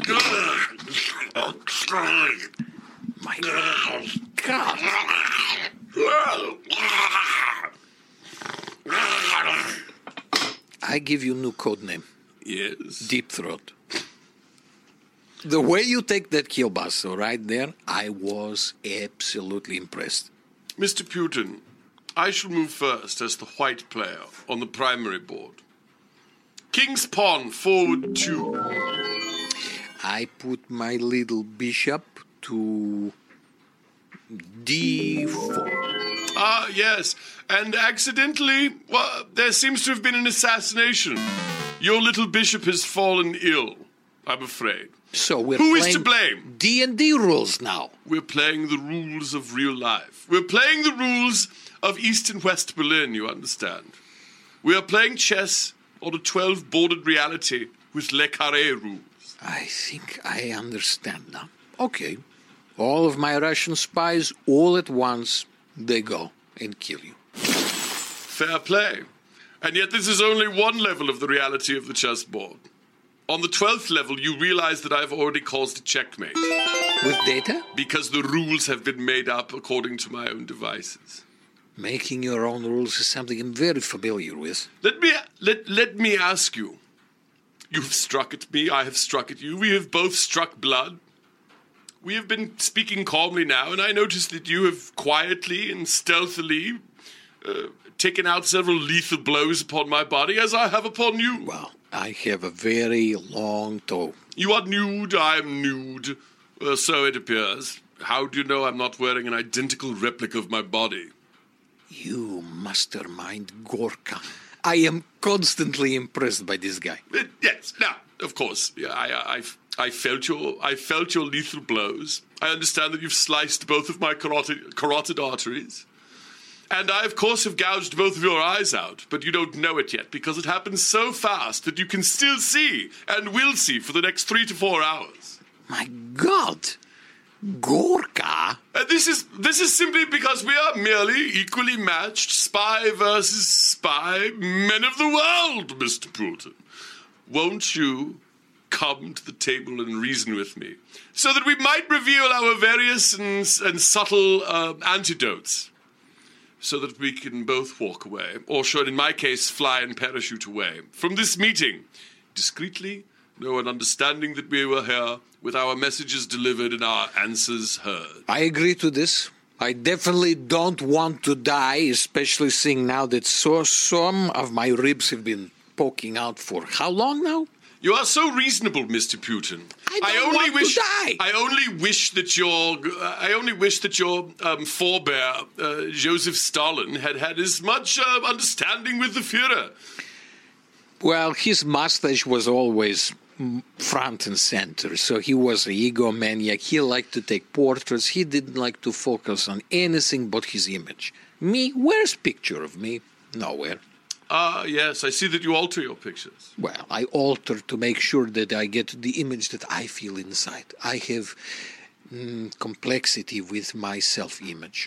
My God. I give you new code name. Yes. Deep Throat. The way you take that kielbasa right there, I was absolutely impressed. Mister Putin, I shall move first as the white player on the primary board. King's pawn forward two. I put my little bishop to d four. Ah, yes. And accidentally, well, there seems to have been an assassination. Your little bishop has fallen ill, I'm afraid. So we're Who is playing to blame? D and D rules now. We're playing the rules of real life. We're playing the rules of East and West Berlin, you understand. We are playing chess on a twelve-bordered reality with Le Carré rules. I think I understand now. Okay. All of my Russian spies, all at once, they go and kill you. Fair play. And yet this is only one level of the reality of the chessboard. On the twelfth level, you realize that I've already caused a checkmate. With data? Because the rules have been made up according to my own devices. Making your own rules is something I'm very familiar with. Let me let let me ask you. You have struck at me, I have struck at you. We have both struck blood. We have been speaking calmly now, and I notice that you have quietly and stealthily uh, taken out several lethal blows upon my body, as I have upon you. Well, I have a very long toe. You are nude, I am nude. Uh, so it appears. How do you know I'm not wearing an identical replica of my body? You mastermind Gorka. I am constantly impressed by this guy. Uh, yes, now, of course, yeah, I, I, I've, I felt your I felt your lethal blows. I understand that you've sliced both of my carotid, carotid arteries. And I, of course, have gouged both of your eyes out, but you don't know it yet because it happens so fast that you can still see and will see for the next three to four hours. My God! Gorka? And this is this is simply because we are merely equally matched spy versus spy men of the world, Mister Putin. Won't you come to the table and reason with me so that we might reveal our various and, and subtle uh, antidotes so that we can both walk away, or should, in my case, fly and parachute away from this meeting discreetly, no one understanding that we were here, with our messages delivered and our answers heard. I agree to this. I definitely don't want to die, especially seeing now that so some of my ribs have been poking out for how long now? You are so reasonable, Mister Putin. I don't I only want wish, to die. I only wish that your, uh, I only wish that your um, forebear, uh, Joseph Stalin, had had as much uh, understanding with the Führer. Well, his mustache was always front and center, so he was an egomaniac. He liked to take portraits. He didn't like to focus on anything but his image. Me, where's picture of me? Nowhere. Ah, uh, yes, I see that you alter your pictures. Well, I alter to make sure that I get the image that I feel inside. I have mm, complexity with my self-image.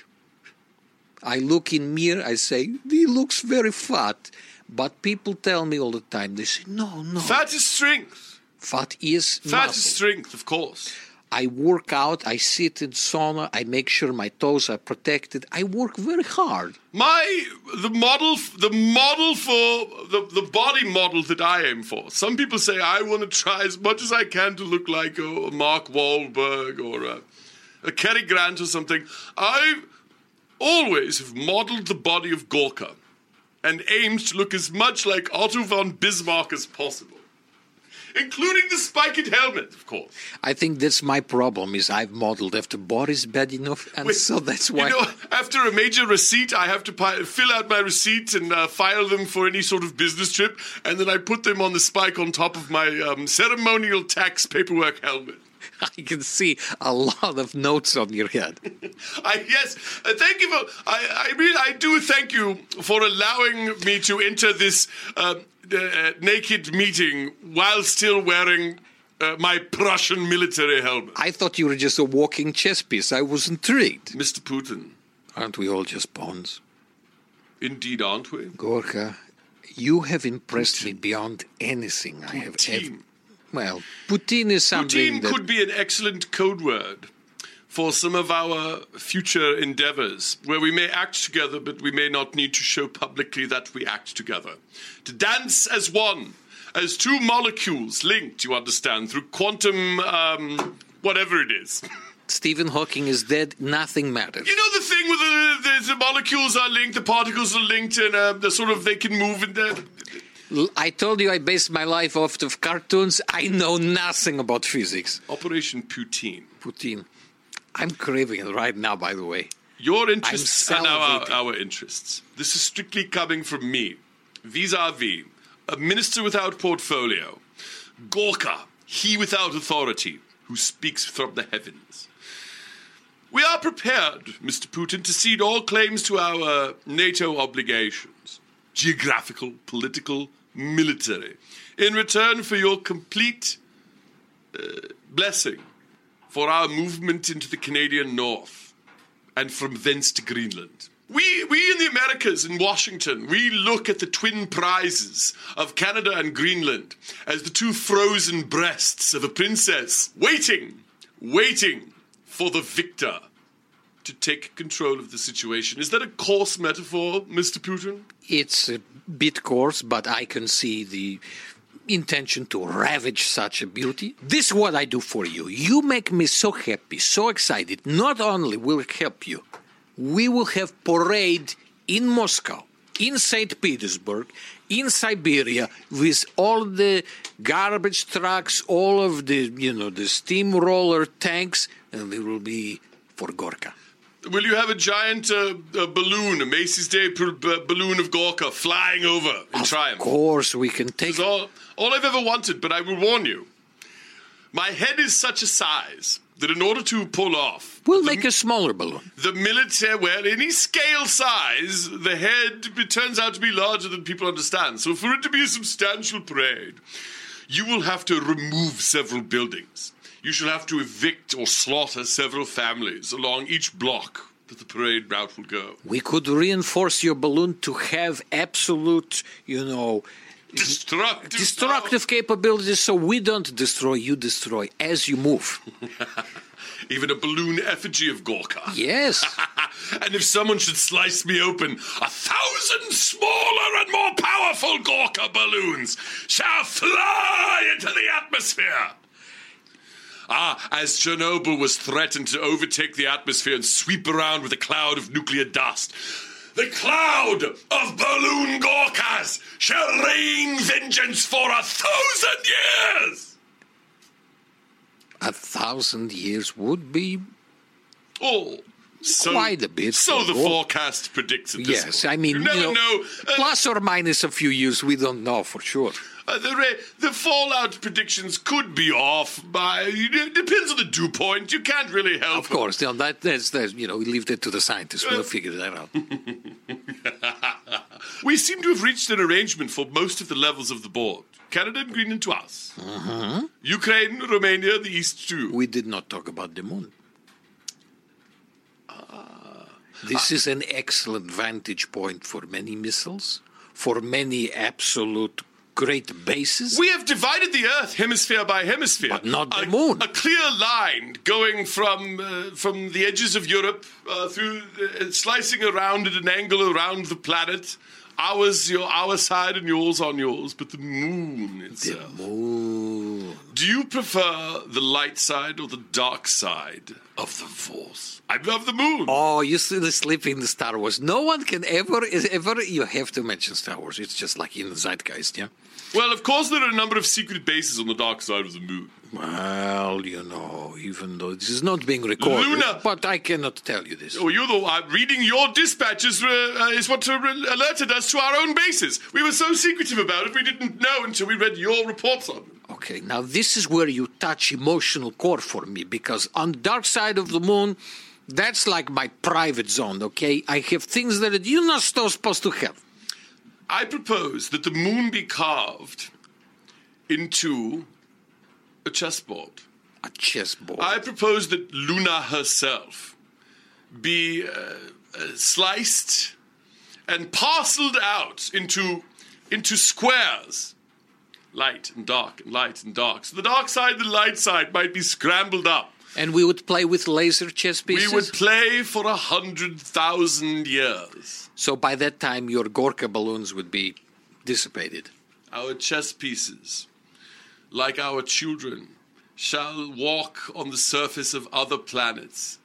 I look in mirror, I say, he looks very fat. But people tell me all the time, they say, no, no. Fat is strength. Fat is Fat muscle. is strength, of course. I work out, I sit in sauna, I make sure my toes are protected. I work very hard. My, the model, the model for, the, the body model that I aim for. Some people say I want to try as much as I can to look like a Mark Wahlberg or a, a Cary Grant or something. I always have modeled the body of Gorka and aimed to look as much like Otto von Bismarck as possible. Including the spiked helmet, of course. I think that's my problem, is I've modeled after Boris Badinov, and Wait, so that's why... You know, after a major receipt, I have to pi- fill out my receipt and uh, file them for any sort of business trip, and then I put them on the spike on top of my um, ceremonial tax paperwork helmet. I can see a lot of notes on your head. I, yes, uh, thank you for... I, I really, I do thank you for allowing me to enter this... Uh, Uh, naked meeting while still wearing uh, my Prussian military helmet. I thought you were just a walking chess piece. I was intrigued. Mister Putin. Aren't we all just pawns? Indeed, aren't we? Gorka, you have impressed Putin. me beyond anything Putin. I have ever... Well, Putin is something Putin that... could be an excellent code word for some of our future endeavors, where we may act together, but we may not need to show publicly that we act together. To dance as one, as two molecules linked, you understand, through quantum, um, whatever it is. Stephen Hawking is dead, nothing matters. You know the thing where the, the, the molecules are linked, the particles are linked, and uh, the sort of, they can move in there. I told you I based my life off of cartoons. I know nothing about physics. Operation Putin. Putin. I'm craving it right now, by the way. Your interests and our, our interests. This is strictly coming from me, vis-a-vis, a minister without portfolio, Gorka, he without authority, who speaks from the heavens. We are prepared, Mister Putin, to cede all claims to our NATO obligations, geographical, political, military, in return for your complete uh, blessing for our movement into the Canadian North, and from thence to Greenland. We, we in the Americas, in Washington, we look at the twin prizes of Canada and Greenland as the two frozen breasts of a princess, waiting, waiting for the victor to take control of the situation. Is that a coarse metaphor, Mister Putin? It's a bit coarse, but I can see the intention to ravage such a beauty. This is what I do for you. You make me so happy, so excited. Not only will it help you, we will have parade in Moscow, in Saint Petersburg, in Siberia, with all the garbage trucks, all of the, you know, the steamroller tanks, and it will be for Gorka. Will you have a giant uh, a balloon, a Macy's Day b- b- balloon of Gorka flying over in of triumph? Of course, we can take... It's all, all I've ever wanted, but I will warn you. My head is such a size that in order to pull off... We'll the, make a smaller balloon. The military, well, any scale size, the head it turns out to be larger than people understand. So for it to be a substantial parade, you will have to remove several buildings. You shall have to evict or slaughter several families along each block that the parade route will go. We could reinforce your balloon to have absolute, you know... Destructive, destructive capabilities, so we don't destroy, you destroy as you move. Even a balloon effigy of Gorka. Yes. And if someone should slice me open, a thousand smaller and more powerful Gorka balloons shall fly into the atmosphere. Ah, as Chernobyl was threatened to overtake the atmosphere and sweep around with a cloud of nuclear dust, the cloud of balloon Gorkas shall rain vengeance for a thousand years! A thousand years would be... Oh, so, quite a bit. So the Gorka. forecast predicts at this Yes, point. I mean, you never you know, know. Uh, plus or minus a few years, we don't know for sure. Uh, the, re- the fallout predictions could be off by... It depends on the dew point. You can't really help Of course, you know, that, that's, that's, you know, we leave that to the scientists. We'll figure that out. We seem to have reached an arrangement for most of the levels of the board. Canada and Greenland to us. Uh-huh. Ukraine, Romania, the East too. We did not talk about the moon. Uh, this uh, is an excellent vantage point for many missiles, for many absolute great bases. We have divided the Earth hemisphere by hemisphere. But not the a, moon. A clear line going from uh, from the edges of Europe uh, through, uh, slicing around at an angle around the planet. Ours, your our side, and yours on yours, but the moon itself. The moon. Do you prefer the light side or the dark side of the Force? I love the moon. Oh, you see the sleep in the Star Wars. No one can ever, ever. You have to mention Star Wars. It's just like in the zeitgeist, yeah. Well, of course, there are a number of secret bases on the dark side of the moon. Well, you know, even though this is not being recorded, Luna. But I cannot tell you this. Oh, you know, uh, reading your dispatches uh, uh, is what uh, alerted us to our own bases. We were so secretive about it, we didn't know until we read your reports on them. Okay, now this is where you touch emotional core for me, because on the dark side of the moon, that's like my private zone, okay? I have things that you're not supposed to have. I propose that the moon be carved into a chessboard. A chessboard. I propose that Luna herself be uh, uh, sliced and parceled out into into squares, light and dark and light and dark. So the dark side and the light side might be scrambled up. And we would play with laser chess pieces? We would play for a hundred thousand years. So by that time, your Gorka balloons would be dissipated. Our chess pieces, like our children, shall walk on the surface of other planets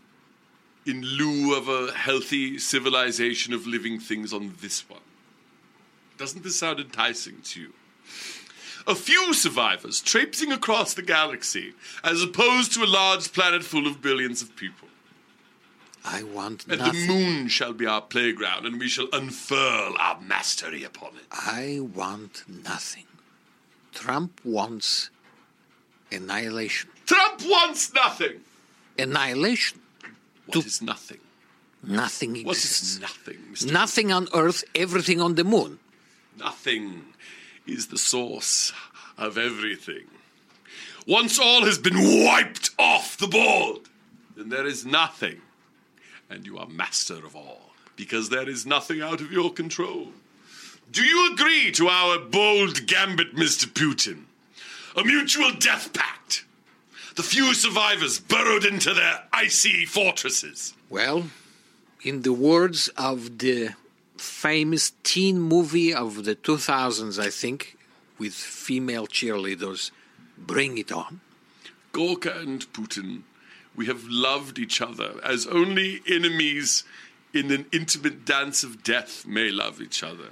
in lieu of a healthy civilization of living things on this one. Doesn't this sound enticing to you? A few survivors traipsing across the galaxy, as opposed to a large planet full of billions of people. I want and nothing. And the moon shall be our playground, and we shall unfurl our mastery upon it. I want nothing. Trump wants annihilation. Trump wants nothing! Annihilation. What to is nothing? Nothing What exists. is nothing, Mister Nothing on Earth, everything on the moon. Nothing is the source of everything. Once all has been wiped off the board, then there is nothing. And you are master of all, because there is nothing out of your control. Do you agree to our bold gambit, Mister Putin? A mutual death pact. The few survivors burrowed into their icy fortresses. Well, in the words of the famous teen movie of the two thousands, I think, with female cheerleaders, Bring It On. Gorka and Putin, we have loved each other as only enemies in an intimate dance of death may love each other.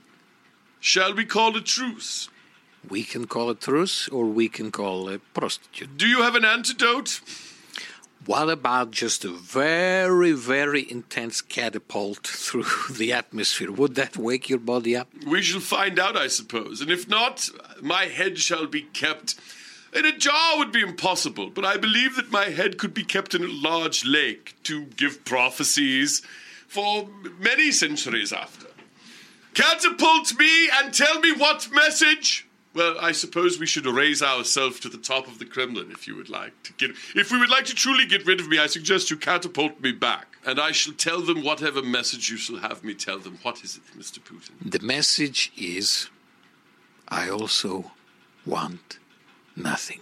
Shall we call a truce? We can call a truce, or we can call a prostitute. Do you have an antidote? What about just a very, very intense catapult through the atmosphere? Would that wake your body up? We shall find out, I suppose. And if not, my head shall be kept In a jar would be impossible, but I believe that my head could be kept in a large lake to give prophecies for many centuries after. Catapult me and tell me what message. Well, I suppose we should raise ourselves to the top of the Kremlin if you would like to get. If we would like to truly get rid of me, I suggest you catapult me back, and I shall tell them whatever message you shall have me tell them. What is it, Mister Putin? The message is, I also want nothing.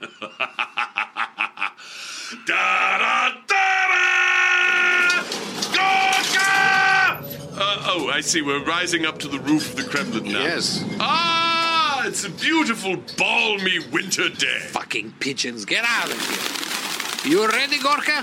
Da-da-da-da! Gorka! Uh, oh, I see. We're rising up to the roof of the Kremlin now. Yes. Ah, it's a beautiful, balmy winter day. Fucking pigeons, get out of here. You ready, Gorka?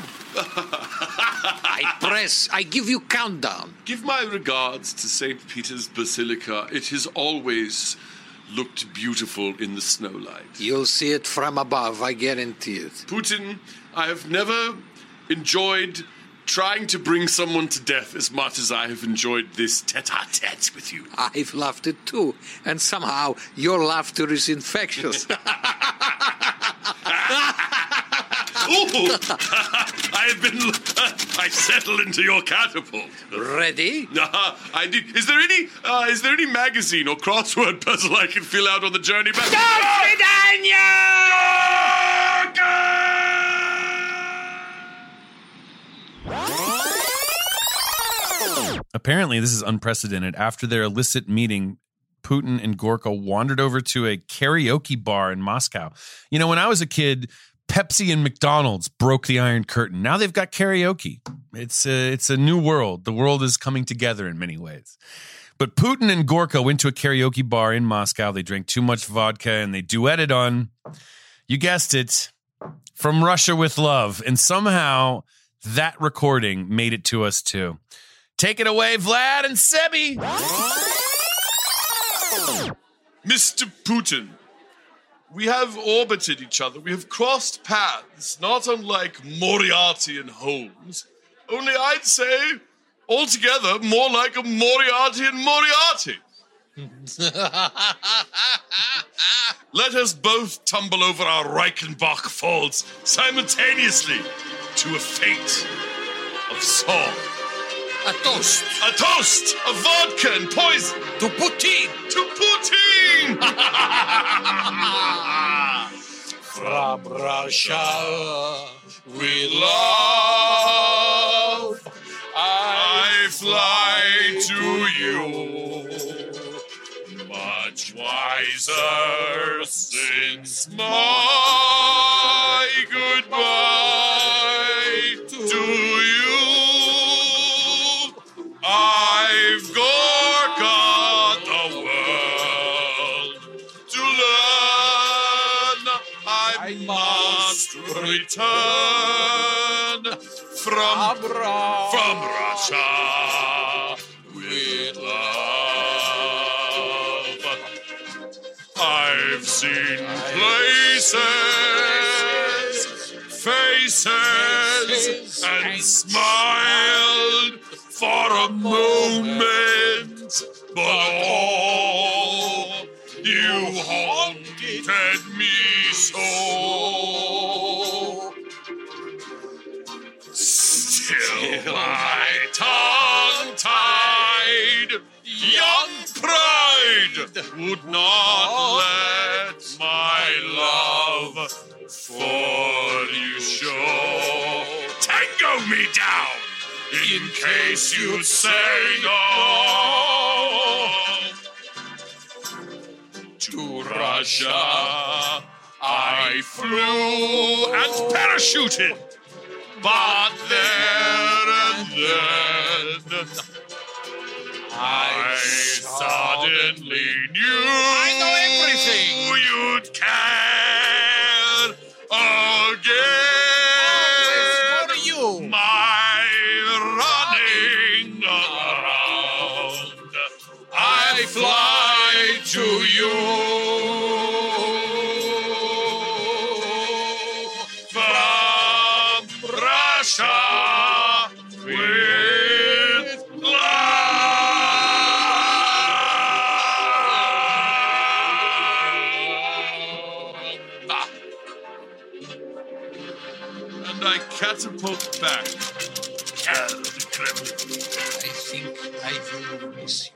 I press. I give you countdown. Give my regards to Saint Peter's Basilica. It has always looked beautiful in the snowlight. You'll see it from above, I guarantee it. Putin, I have never enjoyed trying to bring someone to death as much as I have enjoyed this tete-a-tete with you. I've laughed it too, and somehow your laughter is infectious. Ooh, I have been. I settle into your catapult. Ready? Uh, I did. Is there any? Uh, is there any magazine or crossword puzzle I can fill out on the journey back? Apparently, this is unprecedented. After their illicit meeting, Putin and Gorka wandered over to a karaoke bar in Moscow. You know, when I was a kid, Pepsi and McDonald's broke the Iron Curtain. Now they've got karaoke. It's a, it's a new world. The world is coming together in many ways. But Putin and Gorka went to a karaoke bar in Moscow. They drank too much vodka and they duetted on, you guessed it, From Russia with Love. And somehow that recording made it to us too. Take it away, Vlad and Sebi. Mister Putin, we have orbited each other. We have crossed paths, not unlike Moriarty and Holmes. Only I'd say, altogether, more like a Moriarty and Moriarty. Let us both tumble over our Reichenbach faults simultaneously to a fate of song. A toast. A toast of vodka and poison. To Putin. To Putin. From Russia with love, I fly to you. Much wiser since my goodbye to you. I've got the world to learn. I must return from, from Russia with love. I've seen places, faces, and smiled for a moment, but oh, you haunted me so. Still my tongue-tied young pride would not let my love for you show. Tango me down! In case you say no to Russia, I flew and parachuted, but there and then I suddenly knew I know everything. You'd care again. For you. My running around, I fly to you from Russia with love. and I catapult back. I think I will miss you.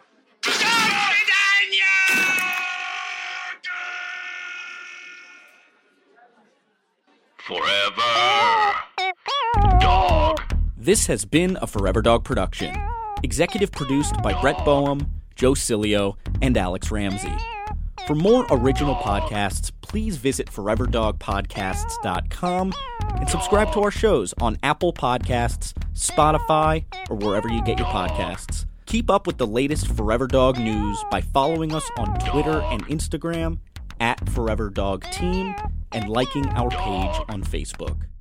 Forever Dog. This has been a Forever Dog production. Executive produced by Brett Boehm, Joe Cilio, and Alex Ramsey. For more original podcasts, please visit forever dog podcasts dot com and subscribe to our shows on Apple Podcasts, Spotify, or wherever you get your podcasts. Keep up with the latest Forever Dog news by following us on Twitter and Instagram at Forever Dog Team and liking our page on Facebook.